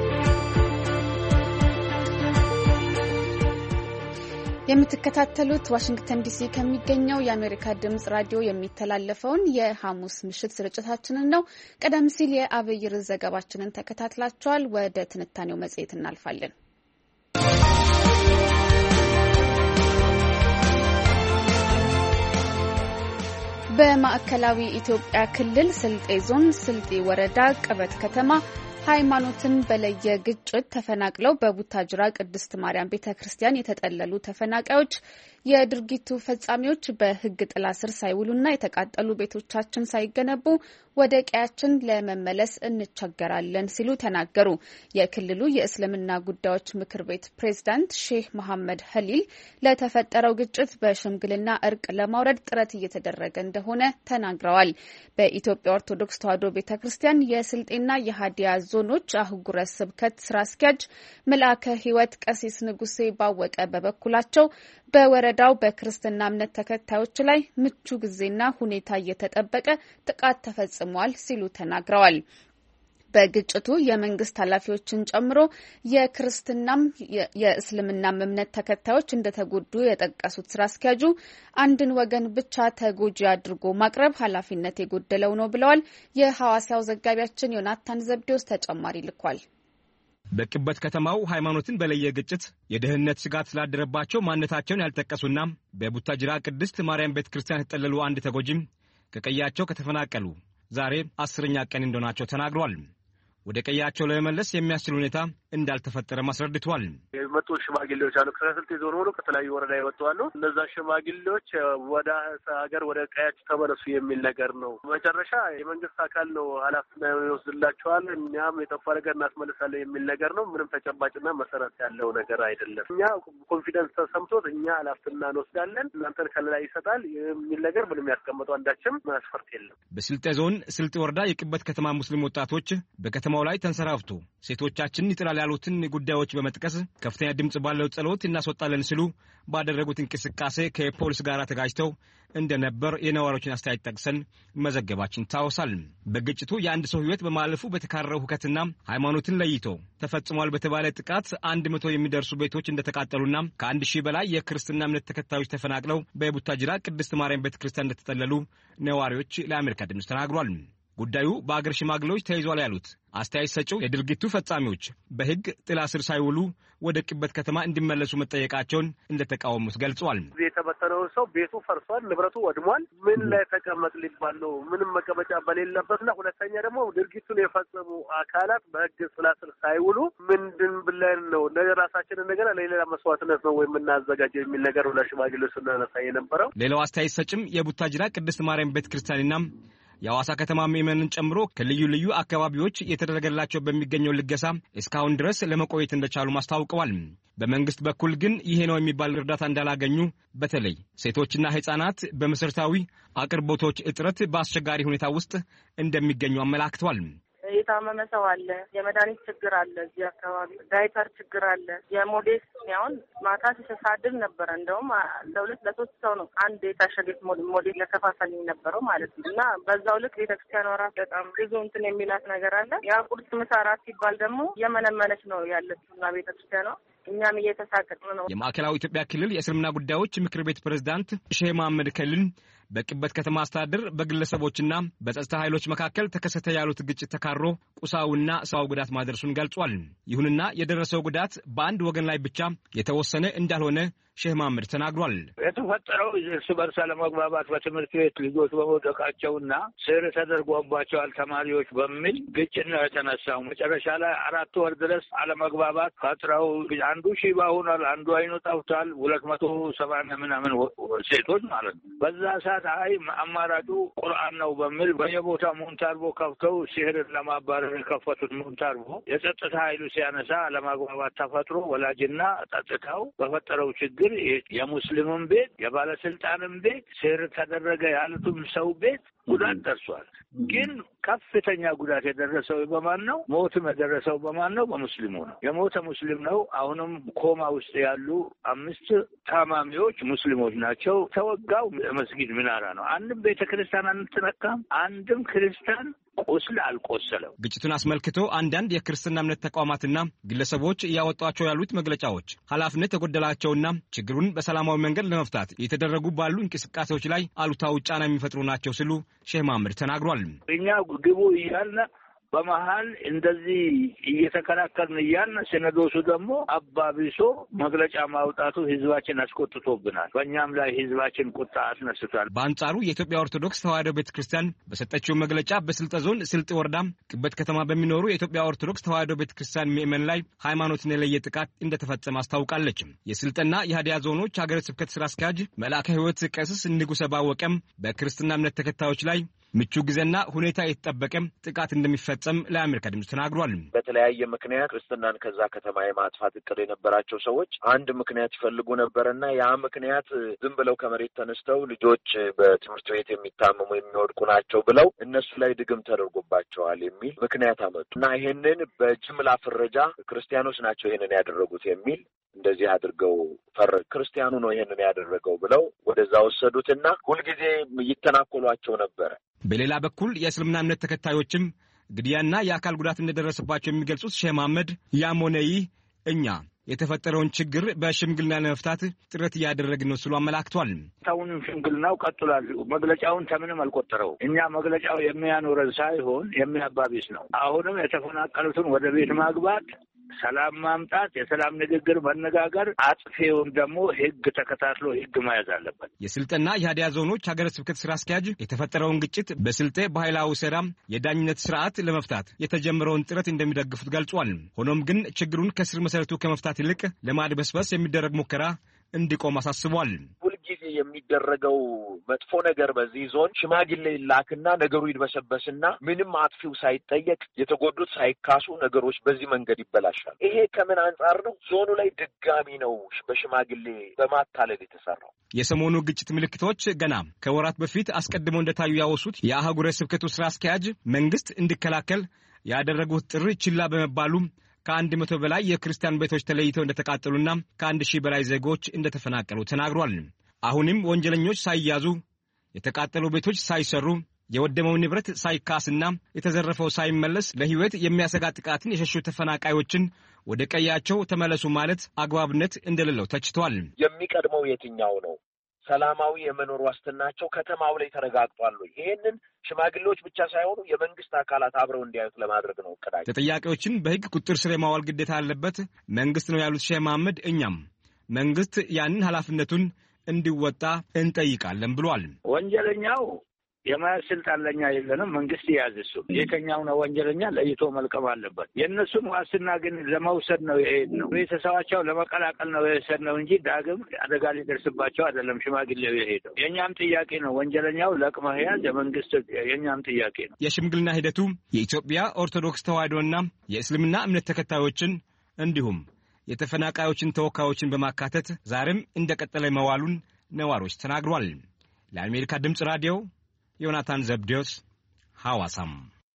የምትከታተሉት ዋሽንግተን ዲሲ ከሚገኘው የአሜሪካ ድምጽ ራዲዮ የሚተላለፈውን የሐሙስ ምሽት ስርጭታችንን ነው። ቀደም ሲል የአብይ ርዕስ ዘገባችንን ተከታትላችኋል። ወደ ትንታኔው መጽሔት እናልፋለን። በማዕከላዊ ኢትዮጵያ ክልል ስልጤ ዞን ስልጤ ወረዳ ቅበት ከተማ ሃይማኖትን በለየ ግጭት ተፈናቅለው በቡታጅራ ቅድስት ማርያም ቤተክርስቲያን የተጠለሉ ተፈናቃዮች የድርጊቱ ፈጻሚዎች በሕግ ጥላ ስር ሳይውሉና የተቃጠሉ ቤቶቻችን ሳይገነቡ ወደ ቀያችን ለመመለስ እንቸገራለን ሲሉ ተናገሩ። የክልሉ የእስልምና ጉዳዮች ምክር ቤት ፕሬዝዳንት ሼህ መሐመድ ኸሊል ለተፈጠረው ግጭት በሽምግልና እርቅ ለማውረድ ጥረት እየተደረገ እንደሆነ ተናግረዋል። በኢትዮጵያ ኦርቶዶክስ ተዋሕዶ ቤተክርስቲያን የስልጤና የሀዲያ ዞኖች አህጉረ ስብከት ስራ አስኪያጅ መልአከ ሕይወት ቀሲስ ንጉሴ ባወቀ በበኩላቸው በወረዳው በክርስትና እምነት ተከታዮች ላይ ምቹ ጊዜና ሁኔታ እየተጠበቀ ጥቃት ተፈጽሟል ሲሉ ተናግረዋል። በግጭቱ የመንግስት ኃላፊዎችን ጨምሮ የክርስትናም የእስልምናም እምነት ተከታዮች እንደተጎዱ የጠቀሱት ስራ አስኪያጁ አንድን ወገን ብቻ ተጎጂ አድርጎ ማቅረብ ኃላፊነት የጎደለው ነው ብለዋል። የሐዋሳው ዘጋቢያችን ዮናታን ዘብዴዎስ ተጨማሪ ልኳል። በቅበት ከተማው ሃይማኖትን በለየ ግጭት የደህንነት ስጋት ስላደረባቸው ማንነታቸውን ያልጠቀሱና በቡታጅራ ቅድስት ማርያም ቤተክርስቲያን የተጠለሉ አንድ ተጎጂም ከቀያቸው ከተፈናቀሉ ዛሬ አስረኛ ቀን እንደሆናቸው ተናግረዋል። ወደ ቀያቸው ለመመለስ የሚያስችል ሁኔታ እንዳልተፈጠረ ማስረድቷል። የመጡ ሽማግሌዎች አሉ። ከስልጤ ዞን ሆኖ ከተለያዩ ወረዳ የመጡ አሉ። እነዛ ሽማግሌዎች ወደ ሀገር ወደ ቀያቸው ተመለሱ የሚል ነገር ነው። መጨረሻ የመንግስት አካል ነው ኃላፊነት ይወስድላቸዋል፣ እኛም የጠፋ ነገር እናስመልሳለን የሚል ነገር ነው። ምንም ተጨባጭና መሰረት ያለው ነገር አይደለም። እኛ ኮንፊደንስ ተሰምቶት እኛ ኃላፊነት እንወስዳለን፣ እናንተን ከለላ ይሰጣል የሚል ነገር ምንም ያስቀመጠው አንዳችም መስፈርት የለም። በስልጤ ዞን ስልጤ ወረዳ የቅበት ከተማ ሙስሊም ወጣቶች በከተማ ላይ ተንሰራፍቶ ሴቶቻችን ይጥላል ያሉትን ጉዳዮች በመጥቀስ ከፍተኛ ድምጽ ባለው ጸሎት እናስወጣለን ሲሉ ባደረጉት እንቅስቃሴ ከፖሊስ ጋር ተጋጭተው እንደነበር የነዋሪዎችን አስተያየት ጠቅሰን መዘገባችን ታወሳል። በግጭቱ የአንድ ሰው ሕይወት በማለፉ በተካረረው ሁከትና ሃይማኖትን ለይቶ ተፈጽሟል በተባለ ጥቃት አንድ መቶ የሚደርሱ ቤቶች እንደተቃጠሉና ከአንድ ሺህ በላይ የክርስትና እምነት ተከታዮች ተፈናቅለው በቡታጅራ ቅድስት ማርያም ቤተክርስቲያን እንደተጠለሉ ነዋሪዎች ለአሜሪካ ድምጽ ተናግሯል። ጉዳዩ በአገር ሽማግሌዎች ተይዟል ያሉት አስተያየት ሰጪው የድርጊቱ ፈጻሚዎች በሕግ ጥላ ስር ሳይውሉ ወደ ቅበት ከተማ እንዲመለሱ መጠየቃቸውን እንደተቃወሙት ገልጸዋል። የተበተነው ሰው ቤቱ ፈርሷል፣ ንብረቱ ወድሟል። ምን ላይ ተቀመጥ ሊባል ነው? ምንም መቀመጫ በሌለበትና ሁለተኛ ደግሞ ድርጊቱን የፈጸሙ አካላት በሕግ ጥላ ስር ሳይውሉ ምንድን ብለን ነው ለራሳችንን ነገር ለሌላ መስዋዕትነት ነው ወይ የምናዘጋጀው የሚል ነገር ለሽማግሌዎች ስናነሳ የነበረው። ሌላው አስተያየት ሰጭም የቡታጅራ ቅድስት ማርያም ቤተክርስቲያንና የሐዋሳ ከተማ ምዕመናን ጨምሮ ከልዩ ልዩ አካባቢዎች የተደረገላቸው በሚገኘው ልገሳ እስካሁን ድረስ ለመቆየት እንደቻሉ ማስታውቀዋል። በመንግስት በኩል ግን ይሄ ነው የሚባል እርዳታ እንዳላገኙ፣ በተለይ ሴቶችና ሕፃናት በመሰረታዊ አቅርቦቶች እጥረት በአስቸጋሪ ሁኔታ ውስጥ እንደሚገኙ አመላክተዋል። የታመመ ሰው አለ፣ የመድኃኒት ችግር አለ፣ እዚህ አካባቢ ዳይፐር ችግር አለ። የሞዴል ያውን ማታ ሲሳድር ነበረ። እንደውም ለሁለት ለሶስት ሰው ነው አንድ የታሸገ ሞዴል ለከፋፈል ነበረው ማለት ነው። እና በዛው ልክ ቤተክርስቲያኗ ራስ በጣም ብዙ እንትን የሚላት ነገር አለ። ያ ቁርስ ምሳ ራት ሲባል ደግሞ የመነመነች ነው ያለችውና ቤተክርስቲያኗ እኛም እየተሳቀቅን ነው። የማዕከላዊ ኢትዮጵያ ክልል የእስልምና ጉዳዮች ምክር ቤት ፕሬዝዳንት ሼህ መሐመድ ኸሊል በቅበት ከተማ አስተዳደር በግለሰቦችና በጸጥታ ኃይሎች መካከል ተከሰተ ያሉት ግጭት ተካሮ ቁሳውና ሰዋዊ ጉዳት ማድረሱን ገልጿል። ይሁንና የደረሰው ጉዳት በአንድ ወገን ላይ ብቻ የተወሰነ እንዳልሆነ ሼህ መሐመድ ተናግሯል። የተፈጠረው እርስ በርስ አለመግባባት በትምህርት ቤት ልጆች በመውደቃቸውና ስር ተደርጎባቸዋል ተማሪዎች በሚል ግጭት ነው የተነሳው። መጨረሻ ላይ አራት ወር ድረስ አለመግባባት ፈጥረው አንዱ ሺባ ሆኗል፣ አንዱ አይኑ ጠፍቷል። ሁለት መቶ ሰባ ምናምን ሴቶች ማለት ነው። በዛ ሰዓት አይ አማራጩ ቁርአን ነው በሚል በየቦታው ሙንታርቦ ከፍተው ሲህርን ለማባረር የከፈቱት ሙንታርቦ የጸጥታ ኃይሉ ሲያነሳ አለመግባባት ተፈጥሮ ወላጅና ጸጥታው በፈጠረው ችግር የሙስሊሙን ቤት የባለስልጣንን ቤት ስር ተደረገ ያሉትም ሰው ቤት ጉዳት ደርሷል። ግን ከፍተኛ ጉዳት የደረሰው በማን ነው? ሞትም የደረሰው በማን ነው? በሙስሊሙ ነው። የሞተ ሙስሊም ነው። አሁንም ኮማ ውስጥ ያሉ አምስት ታማሚዎች ሙስሊሞች ናቸው። ተወጋው መስጊድ ሚናራ ነው። አንድም ቤተ ክርስቲያን አንተነካም። አንድም ክርስቲያን ቁስል አልቆሰለም። ግጭቱን አስመልክቶ አንዳንድ የክርስትና እምነት ተቋማትና ግለሰቦች ያወጧቸው ያሉት መግለጫዎች ኃላፊነት የጎደላቸውና ችግሩን በሰላማዊ መንገድ ለመፍታት የተደረጉ ባሉ እንቅስቃሴዎች ላይ አሉታዊ ጫና የሚፈጥሩ ናቸው ሲሉ ሼህ መሐመድ ተናግሯል። እኛ ግቡ እያልን በመሃል እንደዚህ እየተከራከርን እያልን ሲኖዶሱ ደግሞ አባቢሶ መግለጫ ማውጣቱ ህዝባችን አስቆጥቶብናል። በእኛም ላይ ህዝባችን ቁጣ አስነስቷል። በአንጻሩ የኢትዮጵያ ኦርቶዶክስ ተዋሕዶ ቤተክርስቲያን በሰጠችው መግለጫ በስልጤ ዞን ስልጤ ወረዳ ቅበት ከተማ በሚኖሩ የኢትዮጵያ ኦርቶዶክስ ተዋሕዶ ቤተክርስቲያን ምዕመናን ላይ ሃይማኖትን የለየ ጥቃት እንደተፈጸመ አስታውቃለች። የስልጤና የሀዲያ ዞኖች ሀገረ ስብከት ስራ አስኪያጅ መልአከ ሕይወት ቀሲስ ንጉሰ ባወቀም በክርስትና እምነት ተከታዮች ላይ ምቹ ጊዜና ሁኔታ የተጠበቀ ጥቃት እንደሚፈጸም ለአሜሪካ ድምፅ ተናግሯል። በተለያየ ምክንያት ክርስትናን ከዛ ከተማ የማጥፋት እቅድ የነበራቸው ሰዎች አንድ ምክንያት ይፈልጉ ነበርና ያ ምክንያት ዝም ብለው ከመሬት ተነስተው ልጆች በትምህርት ቤት የሚታመሙ የሚወድቁ ናቸው ብለው እነሱ ላይ ድግም ተደርጎባቸዋል የሚል ምክንያት አመጡ እና ይሄንን በጅምላ ፍረጃ ክርስቲያኖች ናቸው ይሄንን ያደረጉት የሚል እንደዚህ አድርገው ፈረ ክርስቲያኑ ነው ይሄንን ያደረገው ብለው ወደዛ ወሰዱትና ሁልጊዜ ይተናኮሏቸው ነበር። በሌላ በኩል የእስልምና እምነት ተከታዮችም ግድያና የአካል ጉዳት እንደደረሰባቸው የሚገልጹት ሼህ መሐመድ ያም ሆነ ይህ እኛ የተፈጠረውን ችግር በሽምግልና ለመፍታት ጥረት እያደረግን ነው ሲሉ አመላክቷል። ታውንም ሽምግልናው ቀጥሏል። መግለጫውን ተምንም አልቆጠረው። እኛ መግለጫው የሚያኖረን ሳይሆን የሚያባቢስ ነው። አሁንም የተፈናቀሉትን ወደ ቤት ማግባት፣ ሰላም ማምጣት፣ የሰላም ንግግር መነጋገር፣ አጥፊውን ደግሞ ህግ ተከታትሎ ህግ መያዝ አለበት። የስልጤና የሀዲያ ዞኖች ሀገረ ስብከት ስራ አስኪያጅ የተፈጠረውን ግጭት በስልጤ ባህላዊ ሰላም የዳኝነት ስርዓት ለመፍታት የተጀመረውን ጥረት እንደሚደግፉት ገልጿል። ሆኖም ግን ችግሩን ከስር መሰረቱ ከመፍታት ይልቅ ለማድበስበስ የሚደረግ ሙከራ እንዲቆም አሳስቧል። ሁልጊዜ የሚደረገው መጥፎ ነገር በዚህ ዞን ሽማግሌ ይላክና ነገሩ ይድበሰበስና ምንም አጥፊው ሳይጠየቅ የተጎዱት ሳይካሱ ነገሮች በዚህ መንገድ ይበላሻል። ይሄ ከምን አንጻር ነው? ዞኑ ላይ ድጋሚ ነው በሽማግሌ በማታለል የተሰራው። የሰሞኑ ግጭት ምልክቶች ገና ከወራት በፊት አስቀድመው እንደታዩ ያወሱት የአህጉረ ስብከቱ ስራ አስኪያጅ መንግስት እንዲከላከል ያደረጉት ጥሪ ችላ በመባሉ ከአንድ መቶ በላይ የክርስቲያን ቤቶች ተለይተው እንደተቃጠሉና ከአንድ ሺህ በላይ ዜጎች እንደተፈናቀሉ ተናግሯል። አሁንም ወንጀለኞች ሳይያዙ፣ የተቃጠሉ ቤቶች ሳይሰሩ፣ የወደመው ንብረት ሳይካስና የተዘረፈው ሳይመለስ ለሕይወት የሚያሰጋ ጥቃትን የሸሹ ተፈናቃዮችን ወደ ቀያቸው ተመለሱ ማለት አግባብነት እንደሌለው ተችቷል። የሚቀድመው የትኛው ነው? ሰላማዊ የመኖር ዋስትናቸው ከተማው ላይ ተረጋግጧል። ይሄንን ሽማግሌዎች ብቻ ሳይሆኑ የመንግስት አካላት አብረው እንዲያዩት ለማድረግ ነው እቅዳቸው። ተጠያቂዎችን በሕግ ቁጥጥር ስር የማዋል ግዴታ ያለበት መንግስት ነው ያሉት ሼህ መሐመድ እኛም መንግስት ያንን ኃላፊነቱን እንዲወጣ እንጠይቃለን ብሏል። ወንጀለኛው የማያዝ ስልጣን ለኛ የለንም። መንግስት ይያዝ። እሱ የትኛው ነው ወንጀለኛ ለይቶ መልቀም አለበት። የእነሱን ዋስትና ግን ለመውሰድ ነው የሄድነው። ቤተሰባቸው ለመቀላቀል ነው የወሰድነው እንጂ ዳግም አደጋ ሊደርስባቸው አይደለም ሽማግሌው የሄደው። የእኛም ጥያቄ ነው ወንጀለኛው ለቅመህ ያዝ፣ የመንግስት የእኛም ጥያቄ ነው። የሽምግልና ሂደቱ የኢትዮጵያ ኦርቶዶክስ ተዋሕዶና የእስልምና እምነት ተከታዮችን እንዲሁም የተፈናቃዮችን ተወካዮችን በማካተት ዛሬም እንደቀጠለ መዋሉን ነዋሪዎች ተናግሯል። ለአሜሪካ ድምፅ ራዲዮ ዮናታን ዘብዴዎስ ሐዋሳም።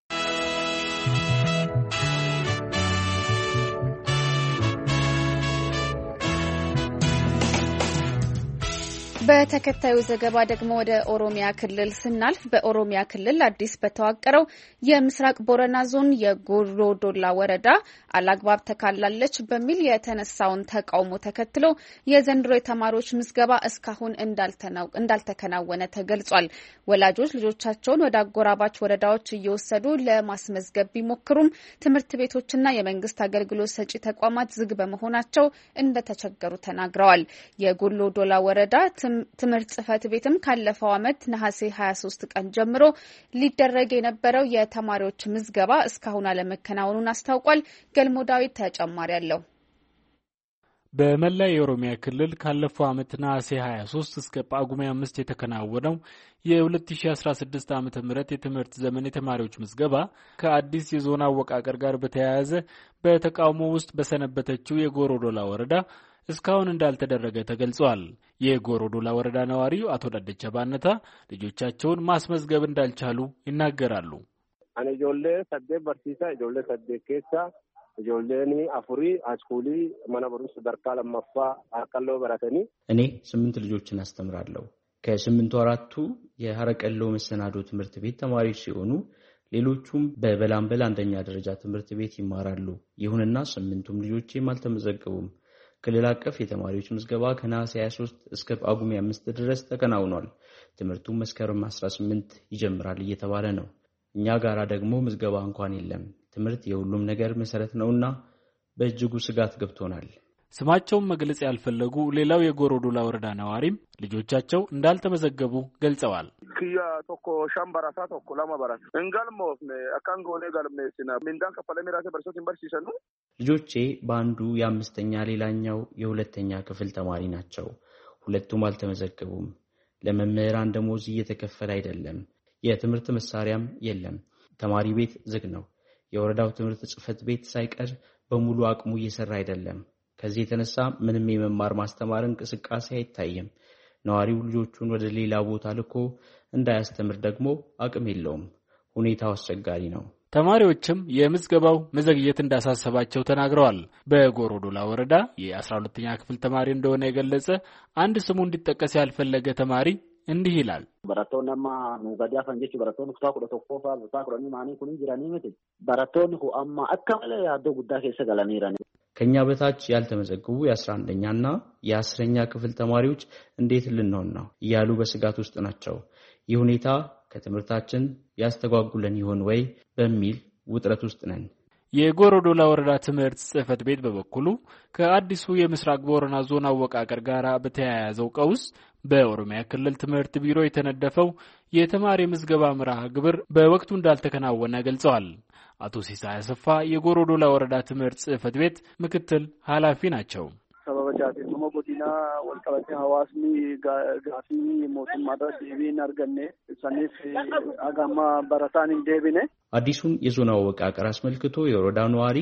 በተከታዩ ዘገባ ደግሞ ወደ ኦሮሚያ ክልል ስናልፍ በኦሮሚያ ክልል አዲስ በተዋቀረው የምስራቅ ቦረና ዞን የጎሮዶላ ወረዳ አላግባብ ተካላለች በሚል የተነሳውን ተቃውሞ ተከትሎ የዘንድሮ የተማሪዎች ምዝገባ እስካሁን እንዳልተከናወነ ተገልጿል። ወላጆች ልጆቻቸውን ወደ አጎራባች ወረዳዎች እየወሰዱ ለማስመዝገብ ቢሞክሩም ትምህርት ቤቶችና የመንግስት አገልግሎት ሰጪ ተቋማት ዝግ በመሆናቸው እንደተቸገሩ ተናግረዋል። የጎሮዶላ ወረዳ ትምህርት ጽሕፈት ቤትም ካለፈው ዓመት ነሐሴ ሀያ ሶስት ቀን ጀምሮ ሊደረግ የነበረው የተማሪዎች ምዝገባ እስካሁን አለመከናወኑን አስታውቋል። ገልሞ ዳዊት ተጨማሪ አለው። በመላ የኦሮሚያ ክልል ካለፈው ዓመት ነሐሴ ሀያ ሶስት እስከ ጳጉሜ አምስት የተከናወነው የ2016 ዓመተ ምህረት የትምህርት ዘመን የተማሪዎች ምዝገባ ከአዲስ የዞን አወቃቀር ጋር በተያያዘ በተቃውሞ ውስጥ በሰነበተችው የጎሮዶላ ወረዳ እስካሁን እንዳልተደረገ ተገልጿል። የጎሮዶላ ወረዳ ነዋሪው አቶ ዳደቻ ባነታ ልጆቻቸውን ማስመዝገብ እንዳልቻሉ ይናገራሉ። አኔ ጆሌ ሰደ በርሲሳ ጆሌ ሰደ ኬሳ ጆሌኒ አፉሪ አስኩሊ ማናበሩስ በርካለ ማፋ አቀሎ በራተኒ እኔ ስምንት ልጆችን አስተምራለሁ። ከስምንቱ አራቱ የሐረቀሎ መሰናዶ ትምህርት ቤት ተማሪዎች ሲሆኑ ሌሎቹም በበላምበል አንደኛ ደረጃ ትምህርት ቤት ይማራሉ። ይሁንና ስምንቱም ልጆቼም አልተመዘገቡም። ክልል አቀፍ የተማሪዎች ምዝገባ ከነሐሴ ሃያ ሶስት እስከ ጳጉሜ አምስት ድረስ ተከናውኗል። ትምህርቱ መስከረም አስራ ስምንት ይጀምራል እየተባለ ነው። እኛ ጋራ ደግሞ ምዝገባ እንኳን የለም። ትምህርት የሁሉም ነገር መሰረት ነውና በእጅጉ ስጋት ገብቶናል። ስማቸውን መግለጽ ያልፈለጉ ሌላው የጎሮዶላ ወረዳ ነዋሪም ልጆቻቸው እንዳልተመዘገቡ ገልጸዋል። ክያ ቶኮ ሻምባራታ ቶኮ ላማ ባራት እንጋልሞፍ አካንጎኔ ጋልሜስና ምንዳን ከፈለሚራተ በርሶት ዩኒቨርሲቲ ነው። ልጆቼ በአንዱ የአምስተኛ ሌላኛው የሁለተኛ ክፍል ተማሪ ናቸው። ሁለቱም አልተመዘገቡም። ለመምህራን ደሞዝ እየተከፈለ አይደለም። የትምህርት መሳሪያም የለም። ተማሪ ቤት ዝግ ነው። የወረዳው ትምህርት ጽሕፈት ቤት ሳይቀር በሙሉ አቅሙ እየሰራ አይደለም። ከዚህ የተነሳ ምንም የመማር ማስተማር እንቅስቃሴ አይታይም። ነዋሪው ልጆቹን ወደ ሌላ ቦታ ልኮ እንዳያስተምር ደግሞ አቅም የለውም። ሁኔታው አስቸጋሪ ነው። ተማሪዎችም የምዝገባው መዘግየት እንዳሳሰባቸው ተናግረዋል። በጎሮዶላ ወረዳ የአስራ ሁለተኛ ክፍል ተማሪ እንደሆነ የገለጸ አንድ ስሙ እንዲጠቀስ ያልፈለገ ተማሪ እንዲህ ይላል። በራቶንማ ኑጋዲያ ፈንጀቹ በራቶን ኩታ ኩዶ ተቆፋ በሳክሮኒ ማኒ ኩኒ ጅራኒ መት በራቶን ሁአማ አከመለ ያዶ ጉዳ ከሰ ገላኒራኒ ከኛ በታች ያልተመዘገቡ የአስራ አንደኛና የአስረኛ ክፍል ተማሪዎች እንዴት ልንሆን ነው እያሉ በስጋት ውስጥ ናቸው። ይህ ሁኔታ ከትምህርታችን ያስተጓጉለን ይሆን ወይ በሚል ውጥረት ውስጥ ነን። የጎሮዶላ ወረዳ ትምህርት ጽሕፈት ቤት በበኩሉ ከአዲሱ የምስራቅ ቦረና ዞን አወቃቀር ጋር በተያያዘው ቀውስ በኦሮሚያ ክልል ትምህርት ቢሮ የተነደፈው የተማሪ ምዝገባ መርሃ ግብር በወቅቱ እንዳልተከናወነ ገልጸዋል። አቶ ሲሳይ አሰፋ የጎሮዶላ ወረዳ ትምህርት ጽሕፈት ቤት ምክትል ኃላፊ ናቸው። ሰበበቻቲ ሞሞ ጎዲና ወልቀበቴ ሐዋስኒ ጋፊ ሞቱን ማድረስ ዲቪን አርገኔ ሰኒፍ አጋማ በረታን እንደብነ አዲሱን የዞን አወቃቀር አስመልክቶ የወረዳው ነዋሪ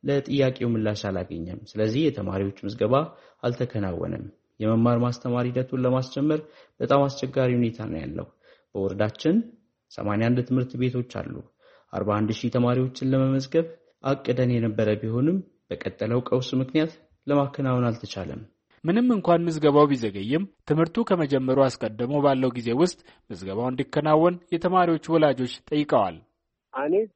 ለጥያቄው ምላሽ አላገኘም። ስለዚህ የተማሪዎች ምዝገባ አልተከናወነም። የመማር ማስተማር ሂደቱን ለማስጀመር በጣም አስቸጋሪ ሁኔታ ነው ያለው። በወረዳችን ሰማንያ አንድ ትምህርት ቤቶች አሉ። አርባ አንድ ሺህ ተማሪዎችን ለመመዝገብ አቅደን የነበረ ቢሆንም በቀጠለው ቀውስ ምክንያት ለማከናወን አልተቻለም። ምንም እንኳን ምዝገባው ቢዘገይም ትምህርቱ ከመጀመሩ አስቀድሞ ባለው ጊዜ ውስጥ ምዝገባው እንዲከናወን የተማሪዎች ወላጆች ጠይቀዋል። አኔስ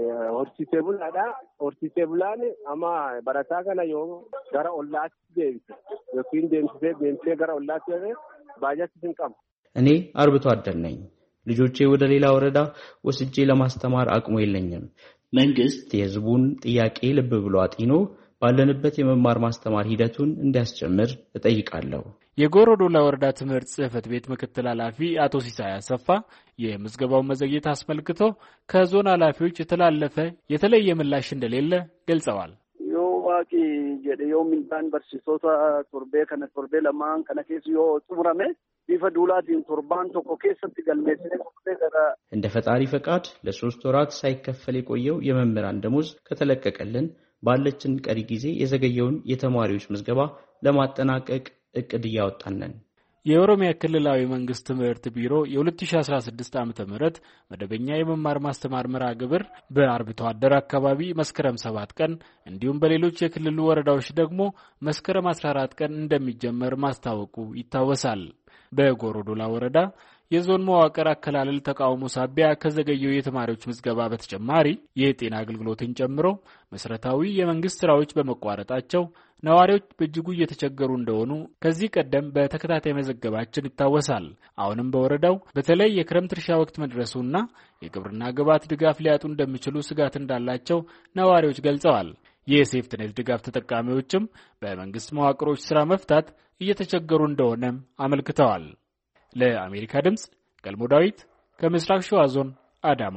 ሆርሲቴቡላዳ ሆርሲቴቡላን አማ በራታከና ዮ ጋራ ኦላስ ዴቪስ የኩን ዴምስ ዴምስ ጋራ ኦላስ ባጃት ሲንቀም እኔ አርብቶ አደር ነኝ። ልጆቼ ወደ ሌላ ወረዳ ወስጄ ለማስተማር አቅሙ የለኝም። መንግስት የህዝቡን ጥያቄ ልብ ብሎ አጢኖ ባለንበት የመማር ማስተማር ሂደቱን እንዲያስጀምር እጠይቃለሁ። የጎሮዶላ ወረዳ ትምህርት ጽሕፈት ቤት ምክትል ኃላፊ አቶ ሲሳይ አሰፋ የምዝገባው መዘግየት አስመልክቶ ከዞን ኃላፊዎች የተላለፈ የተለየ ምላሽ እንደሌለ ገልጸዋል። ዮ ዋቂ ጀደዮ ሚንታን በርሲሶታ ቶርቤ ከነ ቶርቤ ለማን ከነ ኬስ ዮ ጡምራሜ ቢፈ ዱላቲን ቶርባን ቶኮ ኬሰት ገልሜስኔ ገራ እንደ ፈጣሪ ፈቃድ ለሶስት ወራት ሳይከፈል የቆየው የመምህራን ደሞዝ ከተለቀቀልን ባለችን ቀሪ ጊዜ የዘገየውን የተማሪዎች ምዝገባ ለማጠናቀቅ እቅድ እያወጣን ነን። የኦሮሚያ ክልላዊ መንግስት ትምህርት ቢሮ የ2016 ዓመተ ምህረት መደበኛ የመማር ማስተማር መርሃ ግብር በአርብቶ አደር አካባቢ መስከረም ሰባት ቀን እንዲሁም በሌሎች የክልሉ ወረዳዎች ደግሞ መስከረም አስራ አራት ቀን እንደሚጀመር ማስታወቁ ይታወሳል። በጎሮዶላ ወረዳ የዞን መዋቅር አከላለል ተቃውሞ ሳቢያ ከዘገየው የተማሪዎች ምዝገባ በተጨማሪ የጤና አገልግሎትን ጨምሮ መሰረታዊ የመንግስት ስራዎች በመቋረጣቸው ነዋሪዎች በእጅጉ እየተቸገሩ እንደሆኑ ከዚህ ቀደም በተከታታይ መዘገባችን ይታወሳል። አሁንም በወረዳው በተለይ የክረምት እርሻ ወቅት መድረሱና የግብርና ግብዓት ድጋፍ ሊያጡ እንደሚችሉ ስጋት እንዳላቸው ነዋሪዎች ገልጸዋል። የሴፍትኔት ድጋፍ ተጠቃሚዎችም በመንግስት መዋቅሮች ስራ መፍታት እየተቸገሩ እንደሆነም አመልክተዋል። ለአሜሪካ ድምጽ ገልሞ ዳዊት ከምስራቅ ሸዋ ዞን አዳማ።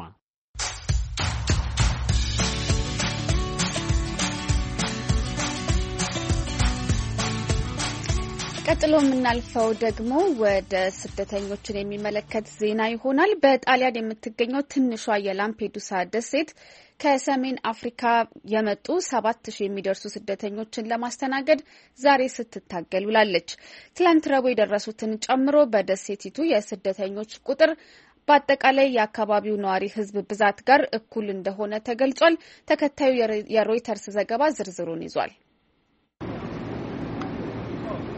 ቀጥሎ የምናልፈው ደግሞ ወደ ስደተኞችን የሚመለከት ዜና ይሆናል። በጣሊያን የምትገኘው ትንሿ የላምፔዱሳ ደሴት ከሰሜን አፍሪካ የመጡ ሰባት ሺህ የሚደርሱ ስደተኞችን ለማስተናገድ ዛሬ ስትታገል ውላለች። ትላንት ረቡዕ የደረሱትን ጨምሮ በደሴቲቱ የስደተኞች ቁጥር በአጠቃላይ የአካባቢው ነዋሪ ሕዝብ ብዛት ጋር እኩል እንደሆነ ተገልጿል። ተከታዩ የሮይተርስ ዘገባ ዝርዝሩን ይዟል።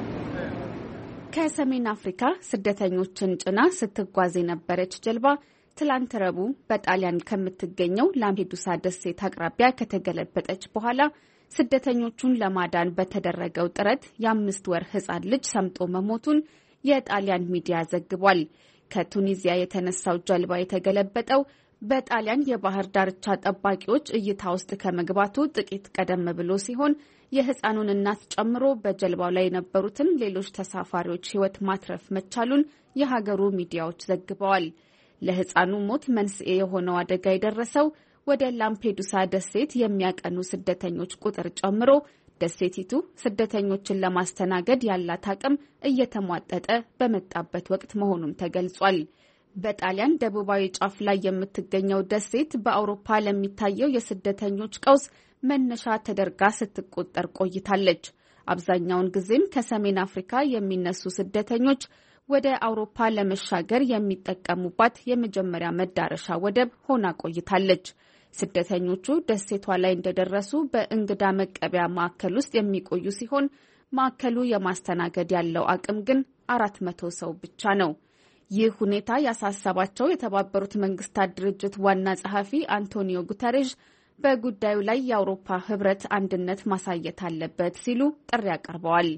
ከሰሜን አፍሪካ ስደተኞችን ጭና ስትጓዝ የነበረች ጀልባ ትላንት ረቡዕ በጣሊያን ከምትገኘው ላምፔዱሳ ደሴት አቅራቢያ ከተገለበጠች በኋላ ስደተኞቹን ለማዳን በተደረገው ጥረት የአምስት ወር ሕፃን ልጅ ሰምጦ መሞቱን የጣሊያን ሚዲያ ዘግቧል። ከቱኒዚያ የተነሳው ጀልባ የተገለበጠው በጣሊያን የባህር ዳርቻ ጠባቂዎች እይታ ውስጥ ከመግባቱ ጥቂት ቀደም ብሎ ሲሆን የህፃኑን እናት ጨምሮ በጀልባው ላይ የነበሩትን ሌሎች ተሳፋሪዎች ሕይወት ማትረፍ መቻሉን የሀገሩ ሚዲያዎች ዘግበዋል። ለህፃኑ ሞት መንስኤ የሆነው አደጋ የደረሰው ወደ ላምፔዱሳ ደሴት የሚያቀኑ ስደተኞች ቁጥር ጨምሮ ደሴቲቱ ስደተኞችን ለማስተናገድ ያላት አቅም እየተሟጠጠ በመጣበት ወቅት መሆኑም ተገልጿል። በጣሊያን ደቡባዊ ጫፍ ላይ የምትገኘው ደሴት በአውሮፓ ለሚታየው የስደተኞች ቀውስ መነሻ ተደርጋ ስትቆጠር ቆይታለች። አብዛኛውን ጊዜም ከሰሜን አፍሪካ የሚነሱ ስደተኞች ወደ አውሮፓ ለመሻገር የሚጠቀሙባት የመጀመሪያ መዳረሻ ወደብ ሆና ቆይታለች። ስደተኞቹ ደሴቷ ላይ እንደደረሱ በእንግዳ መቀበያ ማዕከል ውስጥ የሚቆዩ ሲሆን ማዕከሉ የማስተናገድ ያለው አቅም ግን አራት መቶ ሰው ብቻ ነው። ይህ ሁኔታ ያሳሰባቸው የተባበሩት መንግስታት ድርጅት ዋና ጸሐፊ አንቶኒዮ ጉተሬዥ በጉዳዩ ላይ የአውሮፓ ህብረት አንድነት ማሳየት አለበት ሲሉ ጥሪ አቀርበዋል።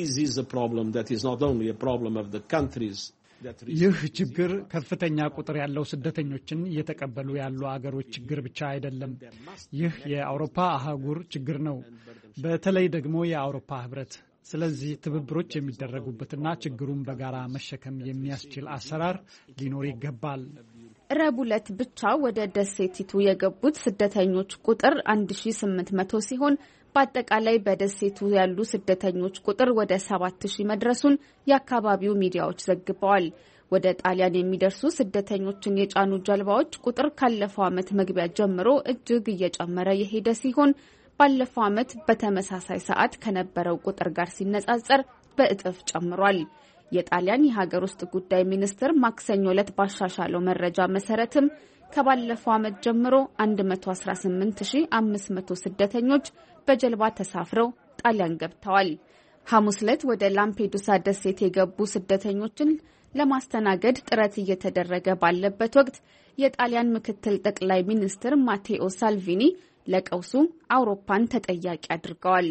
ይህ ችግር ከፍተኛ ቁጥር ያለው ስደተኞችን እየተቀበሉ ያሉ አገሮች ችግር ብቻ አይደለም። ይህ የአውሮፓ አህጉር ችግር ነው፣ በተለይ ደግሞ የአውሮፓ ህብረት። ስለዚህ ትብብሮች የሚደረጉበትና ችግሩን በጋራ መሸከም የሚያስችል አሰራር ሊኖር ይገባል። ረቡዕ ዕለት ብቻ ወደ ደሴቲቱ የገቡት ስደተኞች ቁጥር አንድ ሺህ ስምንት መቶ ሲሆን በአጠቃላይ በደሴቱ ያሉ ስደተኞች ቁጥር ወደ ሰባት ሺህ መድረሱን የአካባቢው ሚዲያዎች ዘግበዋል። ወደ ጣሊያን የሚደርሱ ስደተኞችን የጫኑ ጀልባዎች ቁጥር ካለፈው ዓመት መግቢያ ጀምሮ እጅግ እየጨመረ የሄደ ሲሆን ባለፈው ዓመት በተመሳሳይ ሰዓት ከነበረው ቁጥር ጋር ሲነጻጸር በእጥፍ ጨምሯል። የጣሊያን የሀገር ውስጥ ጉዳይ ሚኒስትር ማክሰኞ ዕለት ባሻሻለው መረጃ መሰረትም ከባለፈው ዓመት ጀምሮ አንድ መቶ አስራ ስምንት ሺህ አምስት መቶ ስደተኞች በጀልባ ተሳፍረው ጣሊያን ገብተዋል። ሐሙስ ዕለት ወደ ላምፔዱሳ ደሴት የገቡ ስደተኞችን ለማስተናገድ ጥረት እየተደረገ ባለበት ወቅት የጣሊያን ምክትል ጠቅላይ ሚኒስትር ማቴኦ ሳልቪኒ ለቀውሱ አውሮፓን ተጠያቂ አድርገዋል።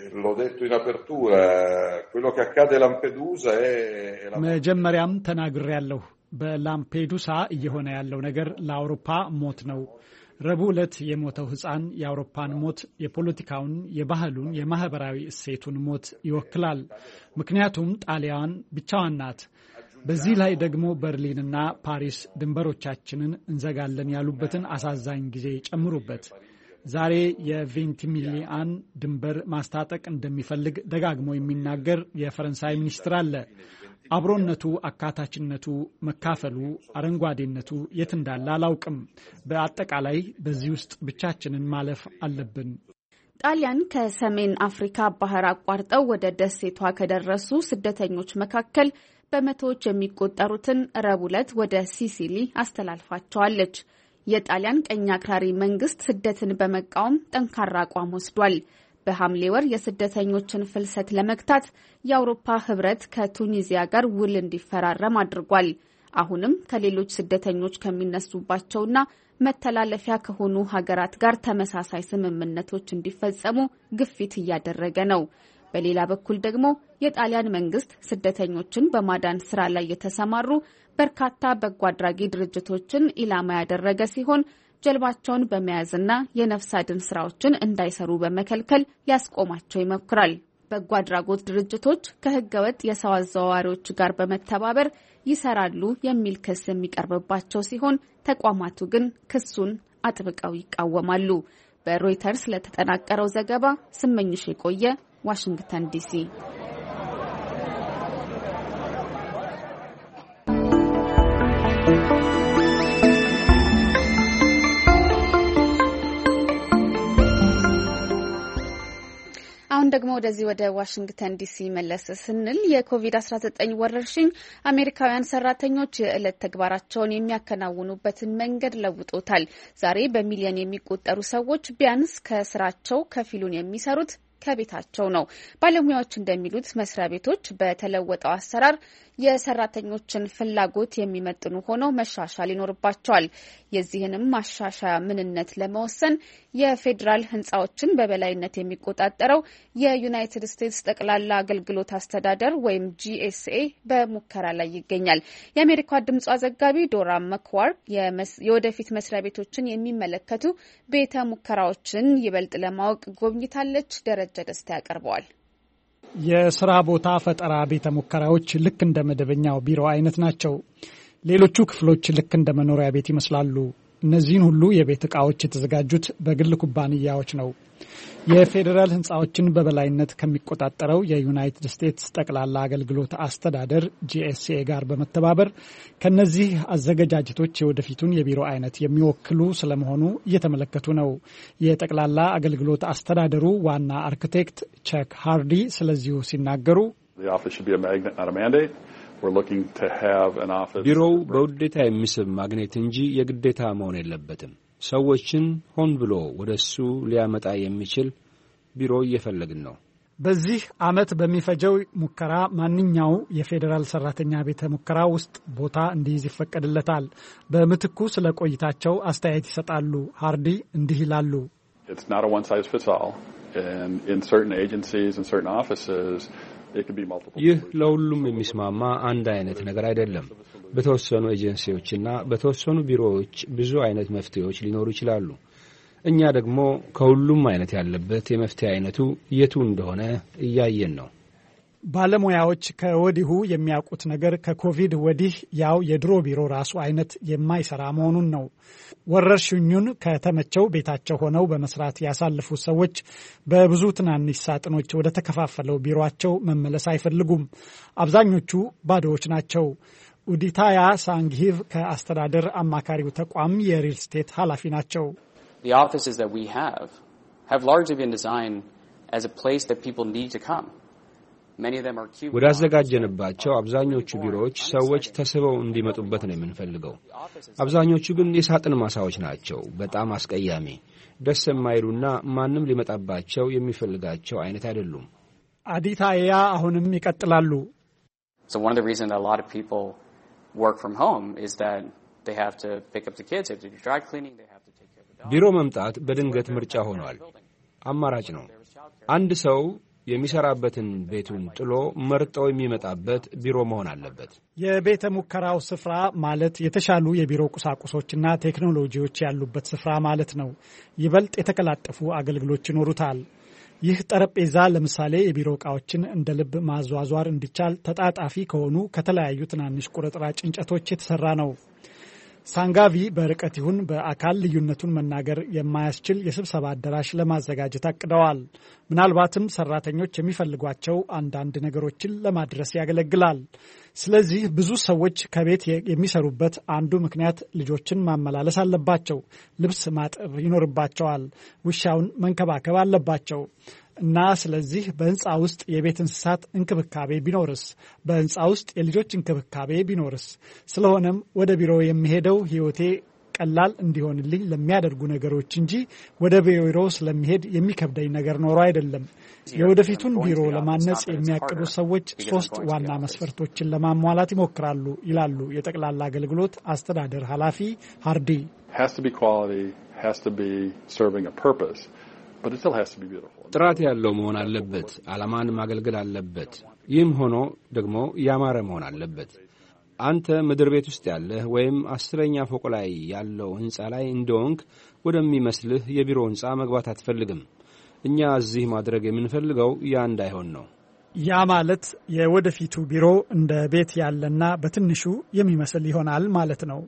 መጀመሪያም ተናግሬያለሁ። በላምፔዱሳ እየሆነ ያለው ነገር ለአውሮፓ ሞት ነው። ረቡዕ ዕለት የሞተው ሕፃን የአውሮፓን ሞት፣ የፖለቲካውን፣ የባህሉን፣ የማህበራዊ እሴቱን ሞት ይወክላል። ምክንያቱም ጣሊያን ብቻዋን ናት። በዚህ ላይ ደግሞ በርሊንና ፓሪስ ድንበሮቻችንን እንዘጋለን ያሉበትን አሳዛኝ ጊዜ ጨምሩበት። ዛሬ የቬንቲሚሊያን ድንበር ማስታጠቅ እንደሚፈልግ ደጋግሞ የሚናገር የፈረንሳይ ሚኒስትር አለ። አብሮነቱ፣ አካታችነቱ፣ መካፈሉ፣ አረንጓዴነቱ የት እንዳለ አላውቅም። በአጠቃላይ በዚህ ውስጥ ብቻችንን ማለፍ አለብን። ጣሊያን ከሰሜን አፍሪካ ባህር አቋርጠው ወደ ደሴቷ ከደረሱ ስደተኞች መካከል በመቶዎች የሚቆጠሩትን ረቡዕ ዕለት ወደ ሲሲሊ አስተላልፋቸዋለች። የጣሊያን ቀኝ አክራሪ መንግስት ስደትን በመቃወም ጠንካራ አቋም ወስዷል። በሐምሌ ወር የስደተኞችን ፍልሰት ለመግታት የአውሮፓ ህብረት ከቱኒዚያ ጋር ውል እንዲፈራረም አድርጓል። አሁንም ከሌሎች ስደተኞች ከሚነሱባቸውና መተላለፊያ ከሆኑ ሀገራት ጋር ተመሳሳይ ስምምነቶች እንዲፈጸሙ ግፊት እያደረገ ነው። በሌላ በኩል ደግሞ የጣሊያን መንግስት ስደተኞችን በማዳን ስራ ላይ የተሰማሩ በርካታ በጎ አድራጊ ድርጅቶችን ኢላማ ያደረገ ሲሆን ጀልባቸውን በመያዝና የነፍስ አድን ስራዎችን እንዳይሰሩ በመከልከል ሊያስቆማቸው ይሞክራል። በጎ አድራጎት ድርጅቶች ከህገወጥ የሰው አዘዋዋሪዎች ጋር በመተባበር ይሰራሉ የሚል ክስ የሚቀርብባቸው ሲሆን ተቋማቱ ግን ክሱን አጥብቀው ይቃወማሉ። በሮይተርስ ለተጠናቀረው ዘገባ ስመኝሽ የቆየ ዋሽንግተን ዲሲ። አሁን ደግሞ ወደዚህ ወደ ዋሽንግተን ዲሲ መለስ ስንል የኮቪድ አስራ ዘጠኝ ወረርሽኝ አሜሪካውያን ሰራተኞች የዕለት ተግባራቸውን የሚያከናውኑበትን መንገድ ለውጦታል። ዛሬ በሚሊዮን የሚቆጠሩ ሰዎች ቢያንስ ከስራቸው ከፊሉን የሚሰሩት ከቤታቸው ነው። ባለሙያዎች እንደሚሉት መስሪያ ቤቶች በተለወጠው አሰራር የሰራተኞችን ፍላጎት የሚመጥኑ ሆነው መሻሻል ይኖርባቸዋል። የዚህንም ማሻሻያ ምንነት ለመወሰን የፌዴራል ህንጻዎችን በበላይነት የሚቆጣጠረው የዩናይትድ ስቴትስ ጠቅላላ አገልግሎት አስተዳደር ወይም ጂኤስኤ በሙከራ ላይ ይገኛል። የአሜሪካ ድምጿ ዘጋቢ ዶራ መክዋር የወደፊት መስሪያ ቤቶችን የሚመለከቱ ቤተ ሙከራዎችን ይበልጥ ለማወቅ ጎብኝታለች። ደረጃ ደስታ ያቀርበዋል። የስራ ቦታ ፈጠራ ቤተ ሙከራዎች ልክ እንደ መደበኛው ቢሮ አይነት ናቸው። ሌሎቹ ክፍሎች ልክ እንደ መኖሪያ ቤት ይመስላሉ። እነዚህን ሁሉ የቤት ዕቃዎች የተዘጋጁት በግል ኩባንያዎች ነው። የፌዴራል ህንጻዎችን በበላይነት ከሚቆጣጠረው የዩናይትድ ስቴትስ ጠቅላላ አገልግሎት አስተዳደር ጂኤስኤ ጋር በመተባበር ከነዚህ አዘገጃጀቶች የወደፊቱን የቢሮ አይነት የሚወክሉ ስለመሆኑ እየተመለከቱ ነው። የጠቅላላ አገልግሎት አስተዳደሩ ዋና አርክቴክት ቸክ ሃርዲ ስለዚሁ ሲናገሩ ቢሮው በውዴታ የሚስብ ማግኔት እንጂ የግዴታ መሆን የለበትም። ሰዎችን ሆን ብሎ ወደሱ ሊያመጣ የሚችል ቢሮ እየፈለግን ነው። በዚህ ዓመት በሚፈጀው ሙከራ ማንኛው የፌዴራል ሰራተኛ ቤተ ሙከራ ውስጥ ቦታ እንዲይዝ ይፈቀድለታል። በምትኩ ስለ ቆይታቸው አስተያየት ይሰጣሉ። ሃርዲ እንዲህ ይላሉ። It's not a one size fits all and in certain agencies and certain offices ይህ ለሁሉም የሚስማማ አንድ አይነት ነገር አይደለም። በተወሰኑ ኤጀንሲዎችና በተወሰኑ ቢሮዎች ብዙ አይነት መፍትሄዎች ሊኖሩ ይችላሉ። እኛ ደግሞ ከሁሉም አይነት ያለበት የመፍትሄ አይነቱ የቱ እንደሆነ እያየን ነው። ባለሙያዎች ከወዲሁ የሚያውቁት ነገር ከኮቪድ ወዲህ ያው የድሮ ቢሮ ራሱ አይነት የማይሰራ መሆኑን ነው። ወረርሽኙን ከተመቸው ቤታቸው ሆነው በመስራት ያሳልፉ ሰዎች በብዙ ትናንሽ ሳጥኖች ወደ ተከፋፈለው ቢሮአቸው መመለስ አይፈልጉም። አብዛኞቹ ባዶዎች ናቸው። ኡዲታያ ሳንግሂቭ ከአስተዳደር አማካሪው ተቋም የሪል ስቴት ኃላፊ ናቸው። The offices that we have have largely been designed as a place that people need to come. ወዳዘጋጀንባቸው አብዛኞቹ ቢሮዎች ሰዎች ተስበው እንዲመጡበት ነው የምንፈልገው። አብዛኞቹ ግን የሳጥን ማሳዎች ናቸው። በጣም አስቀያሚ፣ ደስ የማይሉና ማንም ሊመጣባቸው የሚፈልጋቸው አይነት አይደሉም። አዲታያ አሁንም ይቀጥላሉ። So one of the reasons that a lot of people work from home is that they have to pick up the kids, they have to do dry cleaning, they have to take care of the dog. ቢሮ መምጣት በድንገት ምርጫ ሆኗል። አማራጭ ነው። አንድ ሰው የሚሰራበትን ቤቱን ጥሎ መርጠው የሚመጣበት ቢሮ መሆን አለበት። የቤተ ሙከራው ስፍራ ማለት የተሻሉ የቢሮ ቁሳቁሶችና ቴክኖሎጂዎች ያሉበት ስፍራ ማለት ነው። ይበልጥ የተቀላጠፉ አገልግሎች ይኖሩታል። ይህ ጠረጴዛ ለምሳሌ የቢሮ ዕቃዎችን እንደ ልብ ማዟዟር እንዲቻል ተጣጣፊ ከሆኑ ከተለያዩ ትናንሽ ቁርጥራጭ እንጨቶች የተሰራ ነው። ሳንጋቪ በርቀት ይሁን በአካል ልዩነቱን መናገር የማያስችል የስብሰባ አዳራሽ ለማዘጋጀት አቅደዋል። ምናልባትም ሰራተኞች የሚፈልጓቸው አንዳንድ ነገሮችን ለማድረስ ያገለግላል። ስለዚህ ብዙ ሰዎች ከቤት የሚሰሩበት አንዱ ምክንያት ልጆችን ማመላለስ አለባቸው፣ ልብስ ማጠብ ይኖርባቸዋል፣ ውሻውን መንከባከብ አለባቸው እና ስለዚህ በህንጻ ውስጥ የቤት እንስሳት እንክብካቤ ቢኖርስ፣ በህንጻ ውስጥ የልጆች እንክብካቤ ቢኖርስ። ስለሆነም ወደ ቢሮ የሚሄደው ህይወቴ ቀላል እንዲሆንልኝ ለሚያደርጉ ነገሮች እንጂ ወደ ቢሮ ስለሚሄድ የሚከብደኝ ነገር ኖሮ አይደለም። የወደፊቱን ቢሮ ለማነጽ የሚያቅዱ ሰዎች ሶስት ዋና መስፈርቶችን ለማሟላት ይሞክራሉ ይላሉ የጠቅላላ አገልግሎት አስተዳደር ኃላፊ ሃርዲ። has to be quality, has to be serving a purpose, but it still has to be beautiful. ጥራት ያለው መሆን አለበት፣ ዓላማን ማገልገል አለበት። ይህም ሆኖ ደግሞ ያማረ መሆን አለበት። አንተ ምድር ቤት ውስጥ ያለህ ወይም አስረኛ ፎቅ ላይ ያለው ህንጻ ላይ እንደሆንክ ወደሚመስልህ የቢሮ ህንጻ መግባት አትፈልግም። እኛ እዚህ ማድረግ የምንፈልገው ያ እንዳይሆን ነው። ያ ማለት የወደፊቱ ቢሮ እንደ ቤት ያለና በትንሹ የሚመስል ይሆናል ማለት ነው።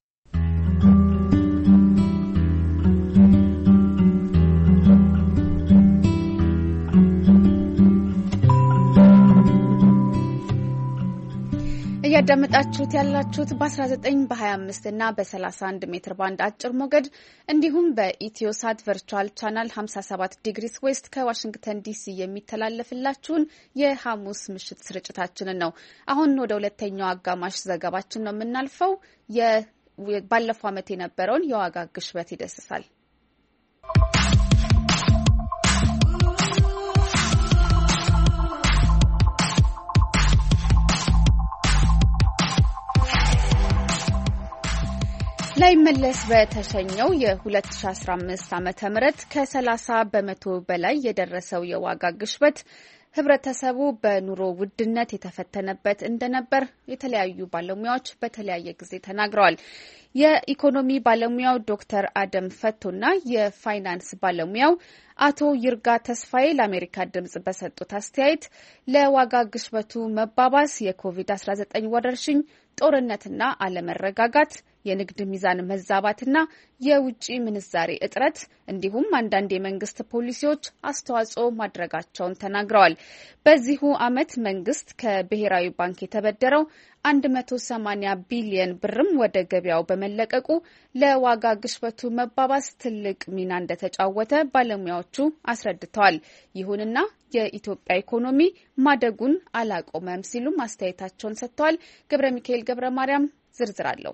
እያዳመጣችሁት ያላችሁት በ19 በ25 እና በ31 ሜትር ባንድ አጭር ሞገድ እንዲሁም በኢትዮሳት ቨርቹዋል ቻናል ሃምሳ ሰባት ዲግሪስ ዌስት ከዋሽንግተን ዲሲ የሚተላለፍላችሁን የሐሙስ ምሽት ስርጭታችንን ነው። አሁን ወደ ሁለተኛው አጋማሽ ዘገባችን ነው የምናልፈው። ባለፈው ዓመት የነበረውን የዋጋ ግሽበት ይደስሳል። እንዳይመለስ በተሸኘው የ2015 ዓመተ ምህረት ከ30 በመቶ በላይ የደረሰው የዋጋ ግሽበት ህብረተሰቡ በኑሮ ውድነት የተፈተነበት እንደነበር የተለያዩ ባለሙያዎች በተለያየ ጊዜ ተናግረዋል። የኢኮኖሚ ባለሙያው ዶክተር አደም ፈቶና የፋይናንስ ባለሙያው አቶ ይርጋ ተስፋዬ ለአሜሪካ ድምጽ በሰጡት አስተያየት ለዋጋ ግሽበቱ መባባስ የኮቪድ አስራ ዘጠኝ ወረርሽኝ፣ ጦርነትና አለመረጋጋት፣ የንግድ ሚዛን መዛባትና የውጭ ምንዛሬ እጥረት እንዲሁም አንዳንድ የመንግስት ፖሊሲዎች አስተዋጽኦ ማድረጋቸውን ተናግረዋል። በዚሁ ዓመት መንግስት ከብሔራዊ ባንክ የተበደረው አንድ መቶ ሰማኒያ ቢሊዮን ብርም ወደ ገበያው በመለቀቁ ለዋጋ ግሽበቱ መባባስ ትልቅ ሚና እንደተጫወተ ባለሙያዎቹ አስረድተዋል። ይሁንና የኢትዮጵያ ኢኮኖሚ ማደጉን አላቆመም ሲሉም አስተያየታቸውን ሰጥተዋል። ገብረ ሚካኤል ገብረ ማርያም ዝርዝር አለው።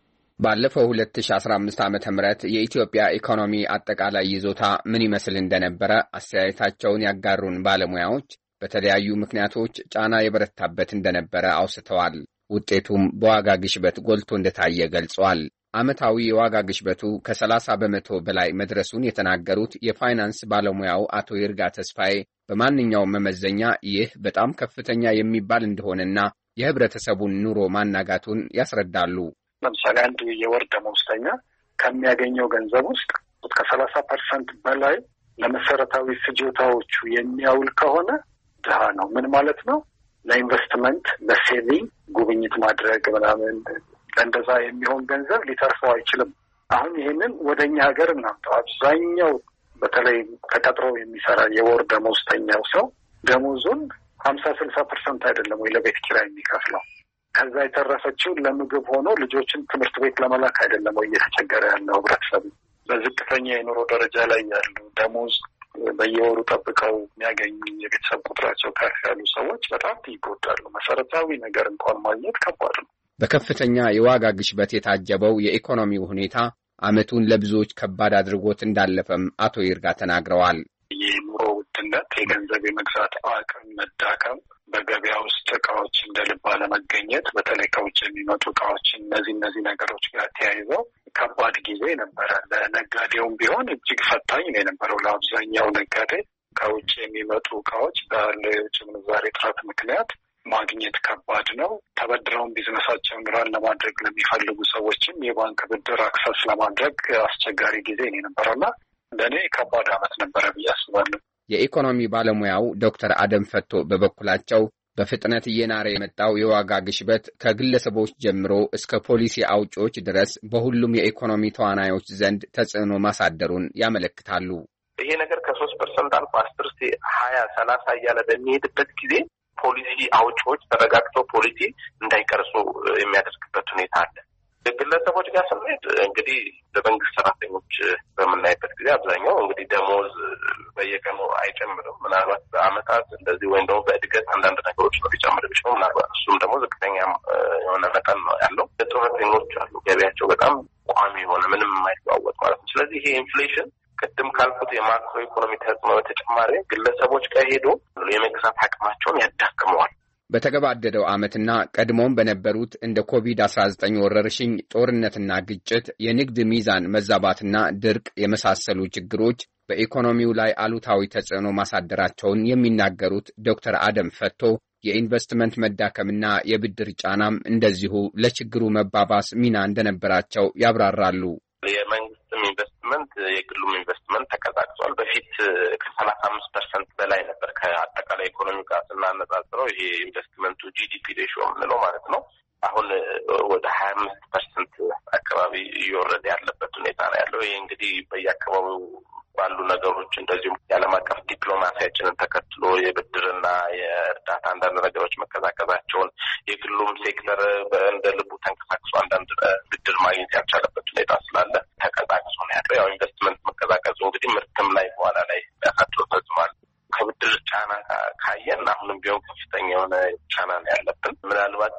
ባለፈው ሁለት ሺህ አስራ አምስት ዓመተ ምህረት የኢትዮጵያ ኢኮኖሚ አጠቃላይ ይዞታ ምን ይመስል እንደነበረ አስተያየታቸውን ያጋሩን ባለሙያዎች በተለያዩ ምክንያቶች ጫና የበረታበት እንደነበረ አውስተዋል። ውጤቱም በዋጋ ግሽበት ጎልቶ እንደታየ ገልጸዋል። ዓመታዊ የዋጋ ግሽበቱ ከሰላሳ በመቶ በላይ መድረሱን የተናገሩት የፋይናንስ ባለሙያው አቶ ይርጋ ተስፋዬ በማንኛውም መመዘኛ ይህ በጣም ከፍተኛ የሚባል እንደሆነና የህብረተሰቡን ኑሮ ማናጋቱን ያስረዳሉ። ለምሳሌ አንድ የወር ደመወዝተኛ ከሚያገኘው ገንዘብ ውስጥ ከሰላሳ ፐርሰንት በላይ ለመሰረታዊ ፍጆታዎቹ የሚያውል ከሆነ ድሃ ነው። ምን ማለት ነው? ለኢንቨስትመንት፣ ለሴቪንግ፣ ጉብኝት ማድረግ ምናምን ለእንደዛ የሚሆን ገንዘብ ሊተርፈው አይችልም። አሁን ይሄንን ወደኛ ሀገር እናምጣው። አብዛኛው በተለይ ተቀጥሮ የሚሰራ የወር ደመወዝተኛው ሰው ደሞዙን ሀምሳ ስልሳ ፐርሰንት አይደለም ወይ ለቤት ኪራይ የሚከፍለው። ከዛ የተረፈችው ለምግብ ሆኖ ልጆችን ትምህርት ቤት ለመላክ አይደለም ወይ እየተቸገረ ያለው ህብረተሰቡ። በዝቅተኛ የኑሮ ደረጃ ላይ ያሉ ደሞዝ በየወሩ ጠብቀው የሚያገኙ የቤተሰብ ቁጥራቸው ከፍ ያሉ ሰዎች በጣም ይጎዳሉ። መሰረታዊ ነገር እንኳን ማግኘት ከባድ ነው። በከፍተኛ የዋጋ ግሽበት የታጀበው የኢኮኖሚው ሁኔታ ዓመቱን ለብዙዎች ከባድ አድርጎት እንዳለፈም አቶ ይርጋ ተናግረዋል። የኑሮ ውድነት፣ የገንዘብ የመግዛት አቅም መዳከም፣ በገበያ ውስጥ እቃዎች እንደ ልብ አለመገኘት፣ በተለይ ከውጭ የሚመጡ እቃዎችን እነዚህ እነዚህ ነገሮች ጋር ተያይዘው ከባድ ጊዜ ነበረ። ለነጋዴውም ቢሆን እጅግ ፈታኝ ነው የነበረው። ለአብዛኛው ነጋዴ ከውጭ የሚመጡ እቃዎች ባለው የውጭ ምንዛሬ እጥረት ምክንያት ማግኘት ከባድ ነው። ተበድረውን ቢዝነሳቸውን ራን ለማድረግ ለሚፈልጉ ሰዎችም የባንክ ብድር አክሰስ ለማድረግ አስቸጋሪ ጊዜ ነው የነበረውና ለእኔ ከባድ ዓመት ነበረ ብዬ አስባለሁ። የኢኮኖሚ ባለሙያው ዶክተር አደም ፈቶ በበኩላቸው በፍጥነት እየናረ የመጣው የዋጋ ግሽበት ከግለሰቦች ጀምሮ እስከ ፖሊሲ አውጪዎች ድረስ በሁሉም የኢኮኖሚ ተዋናዮች ዘንድ ተጽዕኖ ማሳደሩን ያመለክታሉ። ይሄ ነገር ከሶስት ፐርሰንት አልፎ አስር ሀያ ሰላሳ እያለ በሚሄድበት ጊዜ ፖሊሲ አውጪዎች ተረጋግተው ፖሊሲ እንዳይቀርጹ የሚያደርግበት ሁኔታ አለ። ግለሰቦች ጋር ስንሄድ እንግዲህ ለመንግስት ሰራተኞች በምናይበት ጊዜ አብዛኛው እንግዲህ ደሞዝ በየቀኑ አይጨምርም። ምናልባት በአመታት እንደዚህ ወይም ደግሞ በእድገት አንዳንድ ነገሮች ነው ሊጨምር ቢችለው ምናልባት እሱም ደግሞ ዝቅተኛ የሆነ መጠን ነው ያለው። ጡረተኞች አሉ፣ ገቢያቸው በጣም ቋሚ የሆነ ምንም የማይለዋወጥ ማለት ነው። ስለዚህ ይሄ ኢንፍሌሽን ቅድም ካልኩት የማክሮ ኢኮኖሚ ተጽዕኖ በተጨማሪ ግለሰቦች ጋር ሄዶ የመግዛት አቅማቸውን ያዳክመዋል። በተገባደደው ዓመትና ቀድሞም በነበሩት እንደ ኮቪድ አስራ ዘጠኝ ወረርሽኝ፣ ጦርነትና ግጭት፣ የንግድ ሚዛን መዛባትና ድርቅ የመሳሰሉ ችግሮች በኢኮኖሚው ላይ አሉታዊ ተጽዕኖ ማሳደራቸውን የሚናገሩት ዶክተር አደም ፈቶ የኢንቨስትመንት መዳከምና የብድር ጫናም እንደዚሁ ለችግሩ መባባስ ሚና እንደነበራቸው ያብራራሉ። የመንግስትም ኢንቨስትመንት የግሉም ኢንቨስትመንት ተቀዛቅዟል። በፊት ከሰላሳ አምስት ፐርሰንት በላይ ነበር ከአጠቃላይ ኢኮኖሚ ጋር ስናነጻጽረው ይሄ ኢንቨስትመንቱ ጂዲፒ ሬሽዮ የምንለው ማለት ነው። አሁን ወደ ሀያ አምስት ፐርሰንት አካባቢ እየወረደ ያለበት ሁኔታ ነው ያለው። ይሄ እንግዲህ በየአካባቢው ባሉ ነገሮች እንደዚሁም የዓለም አቀፍ ዲፕሎማሲያችንን ተከትሎ የብድርና የእርዳታ አንዳንድ ነገሮች መቀዛቀዛቸውን የግሉም ሴክተር እንደ ልቡ ተንቀሳቅሶ አንዳንድ ብድር ማግኘት ያልቻለበት ሁኔታ ስላለ ተቀዛቅዞ ነው ያለው። ያው ኢንቨስትመንት መቀዛቀዙ እንግዲህ ምርትም ላይ በኋላ ላይ ያሳድረው ተጽዕኖ ከብድር ጫና ካየን አሁንም ቢሆን ከፍተኛ የሆነ ጫና ነው ያለብን። ምናልባት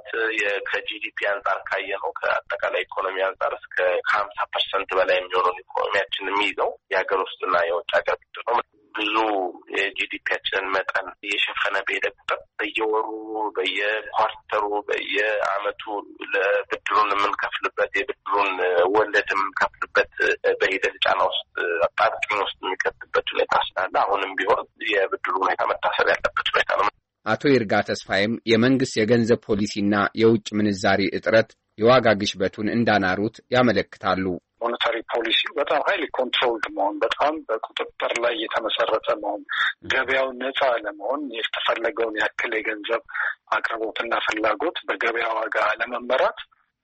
ከጂዲፒ አንጻር ካየነው ከአጠቃላይ ኢኮኖሚ አንጻር እስከ ሀምሳ ፐርሰንት በላይ የሚሆነውን ኢኮኖሚያችን የሚይዘው የሀገር ውስጥና የውጭ ሀገር ብድር ነው። ብዙ የጂዲፒያችንን መጠን እየሸፈነ በሄደ ቁጥር በየወሩ በየወሩ በየኳርተሩ በየአመቱ ለብድሩን የምንከፍልበት የብድሩን ወለድ የምንከፍልበት በሂደት ጫና ውስጥ አጣብቂኝ ውስጥ የሚከትበት ሁኔታ ስላለ አሁንም ቢሆን የብድሩ ሁኔታ መታሰብ ያለበት ሁኔታ ነው። አቶ ይርጋ ተስፋዬም የመንግስት የገንዘብ ፖሊሲና የውጭ ምንዛሪ እጥረት የዋጋ ግሽበቱን እንዳናሩት ያመለክታሉ። ሞኔታሪ ፖሊሲ በጣም ሀይሊ ኮንትሮልድ መሆን፣ በጣም በቁጥጥር ላይ የተመሰረተ መሆን፣ ገበያው ነፃ ለመሆን የተፈለገውን ያክል የገንዘብ አቅርቦትና ፍላጎት በገበያ ዋጋ ለመመራት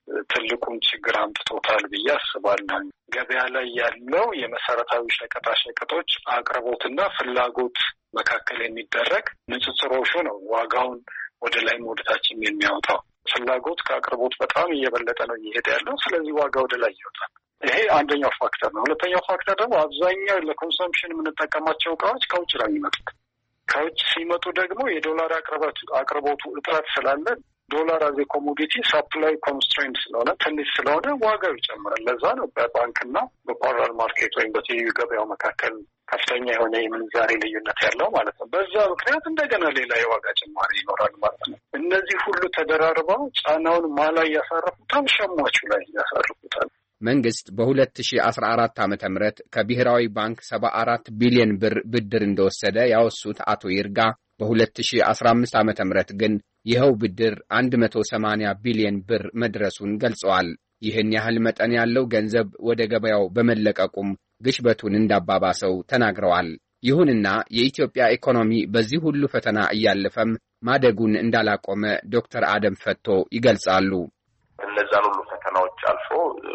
ትልቁን ችግር አምጥቶታል ብዬ አስባለሁ። ገበያ ላይ ያለው የመሰረታዊ ሸቀጣ ሸቀጦች አቅርቦትና ፍላጎት መካከል የሚደረግ ንጽጽሮሹ ነው ዋጋውን ወደ ላይ ወደታችን የሚያወጣው። ፍላጎት ከአቅርቦት በጣም እየበለጠ ነው እየሄደ ያለው። ስለዚህ ዋጋ ወደ ላይ ይወጣል። ይሄ አንደኛው ፋክተር ነው። ሁለተኛው ፋክተር ደግሞ አብዛኛው ለኮንሰምፕሽን የምንጠቀማቸው እቃዎች ከውጭ ነው የሚመጡት። ከውጭ ሲመጡ ደግሞ የዶላር አቅርቦቱ እጥረት ስላለ ዶላር አዝ ኮሞዲቲ ሳፕላይ ኮንስትሬንት ስለሆነ ትንሽ ስለሆነ ዋጋው ይጨምራል። ለዛ ነው በባንክና በፓራል ማርኬት ወይም በትይዩ ገበያው መካከል ከፍተኛ የሆነ የምንዛሬ ልዩነት ያለው ማለት ነው። በዛ ምክንያት እንደገና ሌላ የዋጋ ጭማሪ ይኖራል ማለት ነው። እነዚህ ሁሉ ተደራርበው ጫናውን ማላይ ያሳርፉታል፣ ሸማቹ ላይ ያሳርፉታል። መንግስት በሁለት ሺህ አስራ አራት ዓመተ ምህረት ከብሔራዊ ባንክ ሰባ አራት ቢሊዮን ብር ብድር እንደወሰደ ያወሱት አቶ ይርጋ በሁለት ሺህ አስራ አምስት ዓመተ ምህረት ግን ይኸው ብድር መቶ ሰማንያ ቢሊዮን ብር መድረሱን ገልጸዋል። ይህን ያህል መጠን ያለው ገንዘብ ወደ ገበያው በመለቀቁም ግሽበቱን እንዳባባሰው ተናግረዋል። ይሁንና የኢትዮጵያ ኢኮኖሚ በዚህ ሁሉ ፈተና እያለፈም ማደጉን እንዳላቆመ ዶክተር አደም ፈቶ ይገልጻሉ። እነዛን ሁሉ ፈተናዎች አልፎ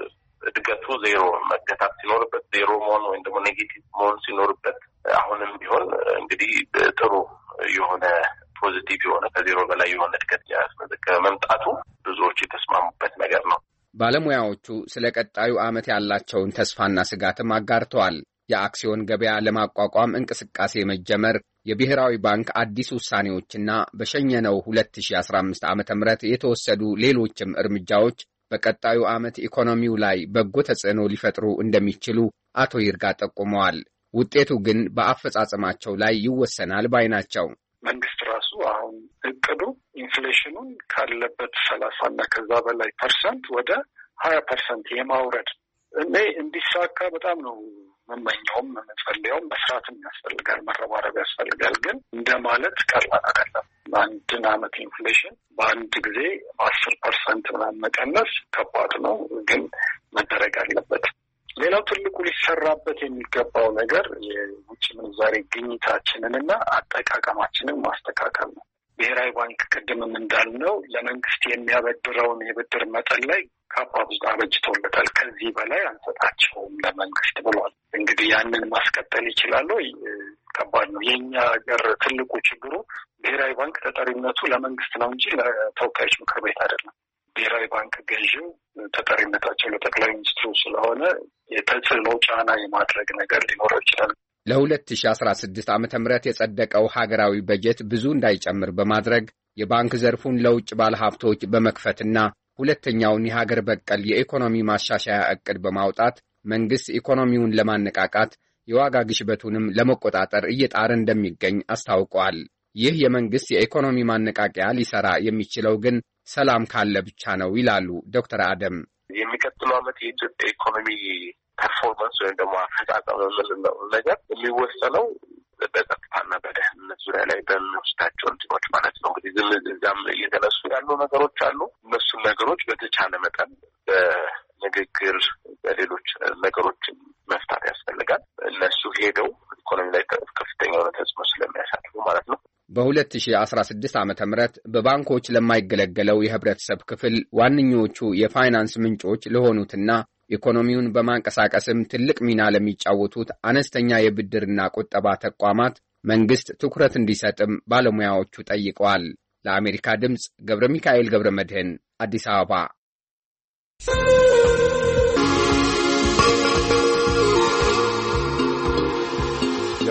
እድገቱ ዜሮ መገታት ሲኖርበት ዜሮ መሆን ወይም ደግሞ ኔጌቲቭ መሆን ሲኖርበት አሁንም ቢሆን እንግዲህ ጥሩ የሆነ ፖዚቲቭ የሆነ ከዜሮ በላይ የሆነ እድገት ያስመዘገበ መምጣቱ ብዙዎች የተስማሙበት ነገር ነው። ባለሙያዎቹ ስለ ቀጣዩ ዓመት ያላቸውን ተስፋና ስጋትም አጋርተዋል። የአክሲዮን ገበያ ለማቋቋም እንቅስቃሴ መጀመር፣ የብሔራዊ ባንክ አዲስ ውሳኔዎችና በሸኘነው ሁለት ሺህ አስራ አምስት ዓመተ ምህረት የተወሰዱ ሌሎችም እርምጃዎች በቀጣዩ ዓመት ኢኮኖሚው ላይ በጎ ተጽዕኖ ሊፈጥሩ እንደሚችሉ አቶ ይርጋ ጠቁመዋል። ውጤቱ ግን በአፈጻጸማቸው ላይ ይወሰናል ባይ ናቸው። መንግስት ራሱ አሁን እቅዱ ኢንፍሌሽኑን ካለበት ሰላሳ እና ከዛ በላይ ፐርሰንት ወደ ሀያ ፐርሰንት የማውረድ እኔ እንዲሳካ በጣም ነው መመኛውም መጸለያውም መስራትም ያስፈልጋል፣ መረባረብ ያስፈልጋል። ግን እንደማለት ቀላል አይደለም። አንድን አመት ኢንፍሌሽን በአንድ ጊዜ አስር ፐርሰንት ምናምን መቀነስ ከባድ ነው፣ ግን መደረግ አለበት። ሌላው ትልቁ ሊሰራበት የሚገባው ነገር የውጭ ምንዛሬ ግኝታችንንና አጠቃቀማችንን ማስተካከል ነው። ብሔራዊ ባንክ ቅድምም እንዳልነው ለመንግስት የሚያበድረውን የብድር መጠን ላይ ካፕ አበጅቶለታል። ከዚህ በላይ አንሰጣቸውም ለመንግስት ብሏል። እንግዲህ ያንን ማስቀጠል ይችላል ወይ? ከባድ ነው። የኛ ሀገር ትልቁ ችግሩ ብሔራዊ ባንክ ተጠሪነቱ ለመንግስት ነው እንጂ ለተወካዮች ምክር ቤት አይደለም። ብሔራዊ ባንክ ገዢው ተጠሪነታቸው ለጠቅላይ ሚኒስትሩ ስለሆነ የተጽዕኖ ጫና የማድረግ ነገር ሊኖረው ይችላል። ለሁለት ሺህ አስራ ስድስት ዓመተ ምህረት የጸደቀው ሀገራዊ በጀት ብዙ እንዳይጨምር በማድረግ የባንክ ዘርፉን ለውጭ ባለሀብቶች በመክፈትና ሁለተኛውን የሀገር በቀል የኢኮኖሚ ማሻሻያ ዕቅድ በማውጣት መንግስት ኢኮኖሚውን ለማነቃቃት የዋጋ ግሽበቱንም ለመቆጣጠር እየጣረ እንደሚገኝ አስታውቀዋል። ይህ የመንግስት የኢኮኖሚ ማነቃቂያ ሊሰራ የሚችለው ግን ሰላም ካለ ብቻ ነው ይላሉ ዶክተር አደም። የሚቀጥለው ዓመት የኢትዮጵያ ኢኮኖሚ ፐርፎርማንስ ወይም ደግሞ አፈጻጸም የምንለው ነገር የሚወሰነው በጸጥታና በደህንነት ዙሪያ ላይ በሚወስዳቸው እንትኖች ማለት ነው። እንግዲህ ዝም እዚያም እየተነሱ ያሉ ነገሮች አሉ። እነሱን ነገሮች በተቻለ መጠን በንግግር በሌሎች ነገሮችን መፍታት ያስፈልጋል። እነሱ ሄደው ኢኮኖሚ ላይ ከፍተኛ የሆነ ተጽዕኖ ስለሚያሳድሩ ማለት ነው። በሁለት ሺህ አስራ ስድስት ዓመተ ምህረት በባንኮች ለማይገለገለው የህብረተሰብ ክፍል ዋነኞቹ የፋይናንስ ምንጮች ለሆኑትና ኢኮኖሚውን በማንቀሳቀስም ትልቅ ሚና ለሚጫወቱት አነስተኛ የብድርና ቁጠባ ተቋማት መንግስት ትኩረት እንዲሰጥም ባለሙያዎቹ ጠይቀዋል። ለአሜሪካ ድምፅ ገብረ ሚካኤል ገብረ መድህን አዲስ አበባ።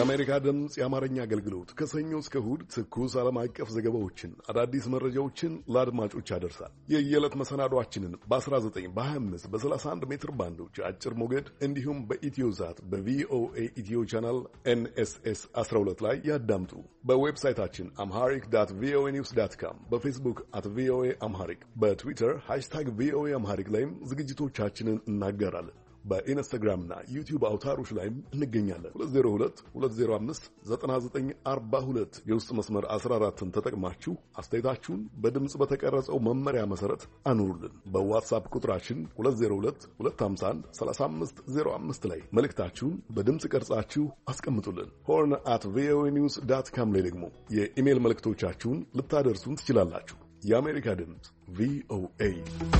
የአሜሪካ ድምፅ የአማርኛ አገልግሎት ከሰኞ እስከ እሁድ ትኩስ ዓለም አቀፍ ዘገባዎችን፣ አዳዲስ መረጃዎችን ለአድማጮች ያደርሳል። የየዕለት መሰናዷችንን በ19 በ25 በ31 ሜትር ባንዶች አጭር ሞገድ እንዲሁም በኢትዮ ዛት በቪኦኤ ኢትዮ ቻናል ኤንኤስኤስ አስራ ሁለት ላይ ያዳምጡ። በዌብሳይታችን አምሃሪክ ዳት ቪኦኤ ኒውስ ዳት ካም፣ በፌስቡክ አት ቪኦኤ አምሃሪክ፣ በትዊተር ሃሽታግ ቪኦኤ አምሃሪክ ላይም ዝግጅቶቻችንን እናጋራለን። በኢንስታግራምና ዩቲዩብ አውታሮች ላይም እንገኛለን። ሁለት ዜሮ ሁለት ሁለት ዜሮ አምስት ዘጠና ዘጠኝ አርባ ሁለት የውስጥ መስመር አስራ አራትን ተጠቅማችሁ አስተያየታችሁን በድምጽ በተቀረጸው መመሪያ መሰረት አኑሩልን። በዋትስአፕ ቁጥራችን ሁለት ዜሮ ሁለት ሁለት አምሳ አንድ ሰላሳ አምስት ዜሮ አምስት ላይ መልእክታችሁን በድምጽ ቀርጻችሁ አስቀምጡልን። ሆርን አት ቪኦኤ ኒውስ ዳት ካም ላይ ደግሞ የኢሜል መልእክቶቻችሁን ልታደርሱን ትችላላችሁ። የአሜሪካ ድምፅ ቪኦኤ።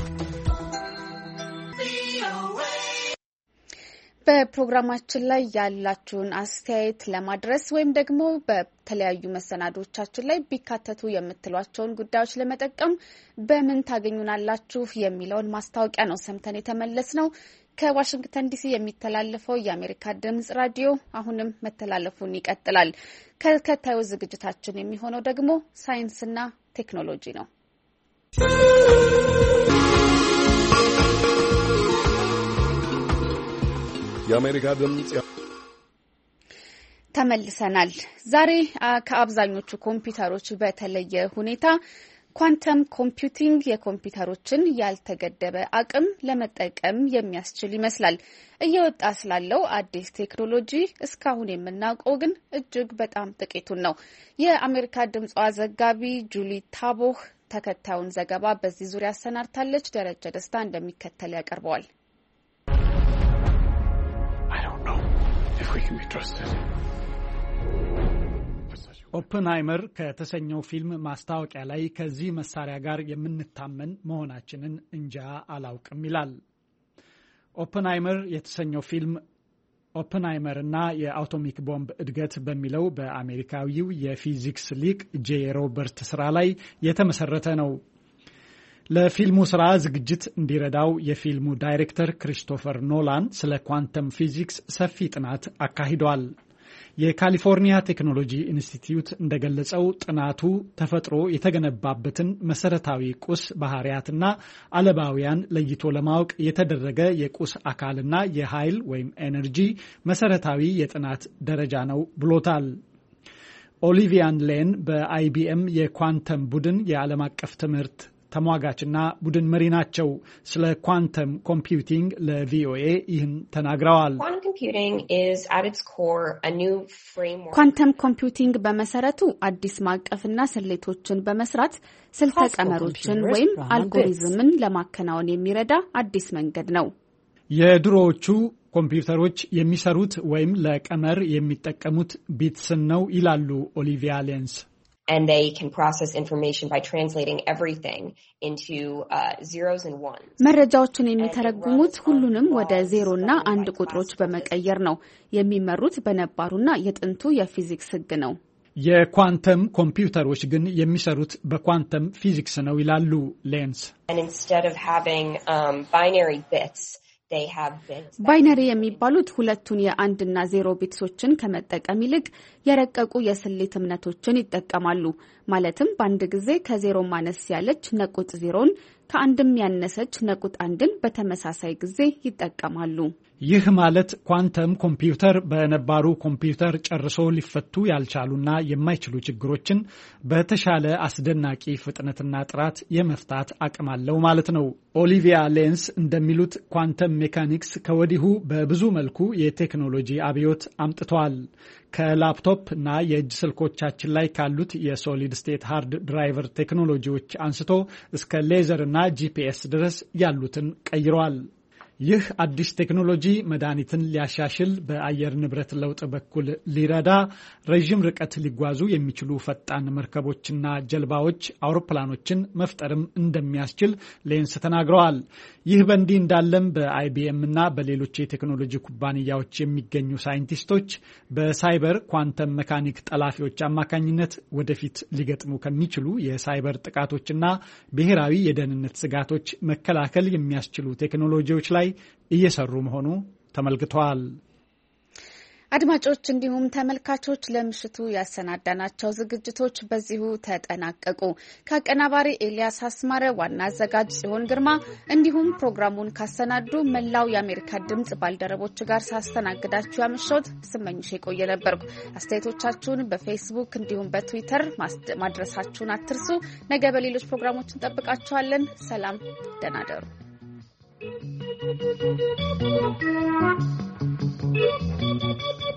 በፕሮግራማችን ላይ ያላችሁን አስተያየት ለማድረስ ወይም ደግሞ በተለያዩ መሰናዶቻችን ላይ ቢካተቱ የምትሏቸውን ጉዳዮች ለመጠቀም በምን ታገኙናላችሁ የሚለውን ማስታወቂያ ነው ሰምተን የተመለስ ነው። ከዋሽንግተን ዲሲ የሚተላለፈው የአሜሪካ ድምጽ ራዲዮ አሁንም መተላለፉን ይቀጥላል። ከተከታዩ ዝግጅታችን የሚሆነው ደግሞ ሳይንስና ቴክኖሎጂ ነው። የአሜሪካ ድምጽ ተመልሰናል። ዛሬ ከአብዛኞቹ ኮምፒውተሮች በተለየ ሁኔታ ኳንተም ኮምፒውቲንግ የኮምፒውተሮችን ያልተገደበ አቅም ለመጠቀም የሚያስችል ይመስላል። እየወጣ ስላለው አዲስ ቴክኖሎጂ እስካሁን የምናውቀው ግን እጅግ በጣም ጥቂቱን ነው። የአሜሪካ ድምጿ ዘጋቢ ጁሊ ታቦህ ተከታዩን ዘገባ በዚህ ዙሪያ አሰናድታለች። ደረጃ ደስታ እንደሚከተል ያቀርበዋል። ኦፕንሃይመር ከተሰኘው ፊልም ማስታወቂያ ላይ ከዚህ መሳሪያ ጋር የምንታመን መሆናችንን እንጃ አላውቅም ይላል። ኦፕንሃይመር የተሰኘው ፊልም ኦፕንሃይመር እና የአቶሚክ ቦምብ እድገት በሚለው በአሜሪካዊው የፊዚክስ ሊቅ ጄ ሮበርት ስራ ላይ የተመሰረተ ነው። ለፊልሙ ስራ ዝግጅት እንዲረዳው የፊልሙ ዳይሬክተር ክሪስቶፈር ኖላን ስለ ኳንተም ፊዚክስ ሰፊ ጥናት አካሂዷል። የካሊፎርኒያ ቴክኖሎጂ ኢንስቲትዩት እንደገለጸው ጥናቱ ተፈጥሮ የተገነባበትን መሰረታዊ ቁስ ባህሪያትና አለባውያን ለይቶ ለማወቅ የተደረገ የቁስ አካልና የኃይል ወይም ኤነርጂ መሰረታዊ የጥናት ደረጃ ነው ብሎታል። ኦሊቪያን ሌን በአይቢኤም የኳንተም ቡድን የዓለም አቀፍ ትምህርት ተሟጋችና ቡድን መሪ ናቸው። ስለ ኳንተም ኮምፒውቲንግ ለቪኦኤ ይህን ተናግረዋል። ኳንተም ኮምፒውቲንግ በመሰረቱ አዲስ ማዕቀፍና ስሌቶችን በመስራት ስልተ ቀመሮችን ወይም አልጎሪዝምን ለማከናወን የሚረዳ አዲስ መንገድ ነው። የድሮዎቹ ኮምፒውተሮች የሚሰሩት ወይም ለቀመር የሚጠቀሙት ቢትስን ነው ይላሉ ኦሊቪያ ሌንስ። And they can process information by translating everything into uh, zeros and ones. መረጃዎችን የሚተረጉሙት ሁሉንም ወደ ዜሮና አንድ ቁጥሮች በመቀየር ነው። የሚመሩት በነባሩና የጥንቱ የፊዚክስ ሕግ ነው። የኳንተም ኮምፒውተሮች ግን የሚሰሩት በኳንተም ፊዚክስ ነው ይላሉ ሌንስ። And instead of having um, binary bits, ባይነሪ የሚባሉት ሁለቱን የአንድና ዜሮ ቢትሶችን ከመጠቀም ይልቅ የረቀቁ የስሌት እምነቶችን ይጠቀማሉ። ማለትም በአንድ ጊዜ ከዜሮ ማነስ ያለች ነቁጥ ዜሮን ከአንድም ያነሰች ነቁጥ አንድን በተመሳሳይ ጊዜ ይጠቀማሉ። ይህ ማለት ኳንተም ኮምፒውተር በነባሩ ኮምፒውተር ጨርሶ ሊፈቱ ያልቻሉና የማይችሉ ችግሮችን በተሻለ አስደናቂ ፍጥነትና ጥራት የመፍታት አቅም አለው ማለት ነው። ኦሊቪያ ሌንስ እንደሚሉት ኳንተም ሜካኒክስ ከወዲሁ በብዙ መልኩ የቴክኖሎጂ አብዮት አምጥቷል። ከላፕቶፕ እና የእጅ ስልኮቻችን ላይ ካሉት የሶሊድ ስቴት ሃርድ ድራይቨር ቴክኖሎጂዎች አንስቶ እስከ ሌዘር እና ጂፒኤስ ድረስ ያሉትን ቀይረዋል። ይህ አዲስ ቴክኖሎጂ መድኃኒትን ሊያሻሽል፣ በአየር ንብረት ለውጥ በኩል ሊረዳ፣ ረዥም ርቀት ሊጓዙ የሚችሉ ፈጣን መርከቦችና ጀልባዎች፣ አውሮፕላኖችን መፍጠርም እንደሚያስችል ሌንስ ተናግረዋል። ይህ በእንዲህ እንዳለም በአይቢኤም እና በሌሎች የቴክኖሎጂ ኩባንያዎች የሚገኙ ሳይንቲስቶች በሳይበር ኳንተም መካኒክ ጠላፊዎች አማካኝነት ወደፊት ሊገጥሙ ከሚችሉ የሳይበር ጥቃቶችና ብሔራዊ የደህንነት ስጋቶች መከላከል የሚያስችሉ ቴክኖሎጂዎች ላይ እየሰሩ መሆኑ ተመልክቷል። አድማጮች እንዲሁም ተመልካቾች ለምሽቱ ያሰናዳናቸው ዝግጅቶች በዚሁ ተጠናቀቁ። ከአቀናባሪ ኤልያስ አስማረ፣ ዋና አዘጋጅ ጽዮን ግርማ እንዲሁም ፕሮግራሙን ካሰናዱ መላው የአሜሪካ ድምጽ ባልደረቦች ጋር ሳስተናግዳችሁ ያመሸሁት ስመኝሽ የቆየ ነበርኩ። አስተያየቶቻችሁን በፌስቡክ እንዲሁም በትዊተር ማድረሳችሁን አትርሱ። ነገ በሌሎች ፕሮግራሞች እንጠብቃችኋለን። ሰላም፣ ደህና ደሩ። Thank you.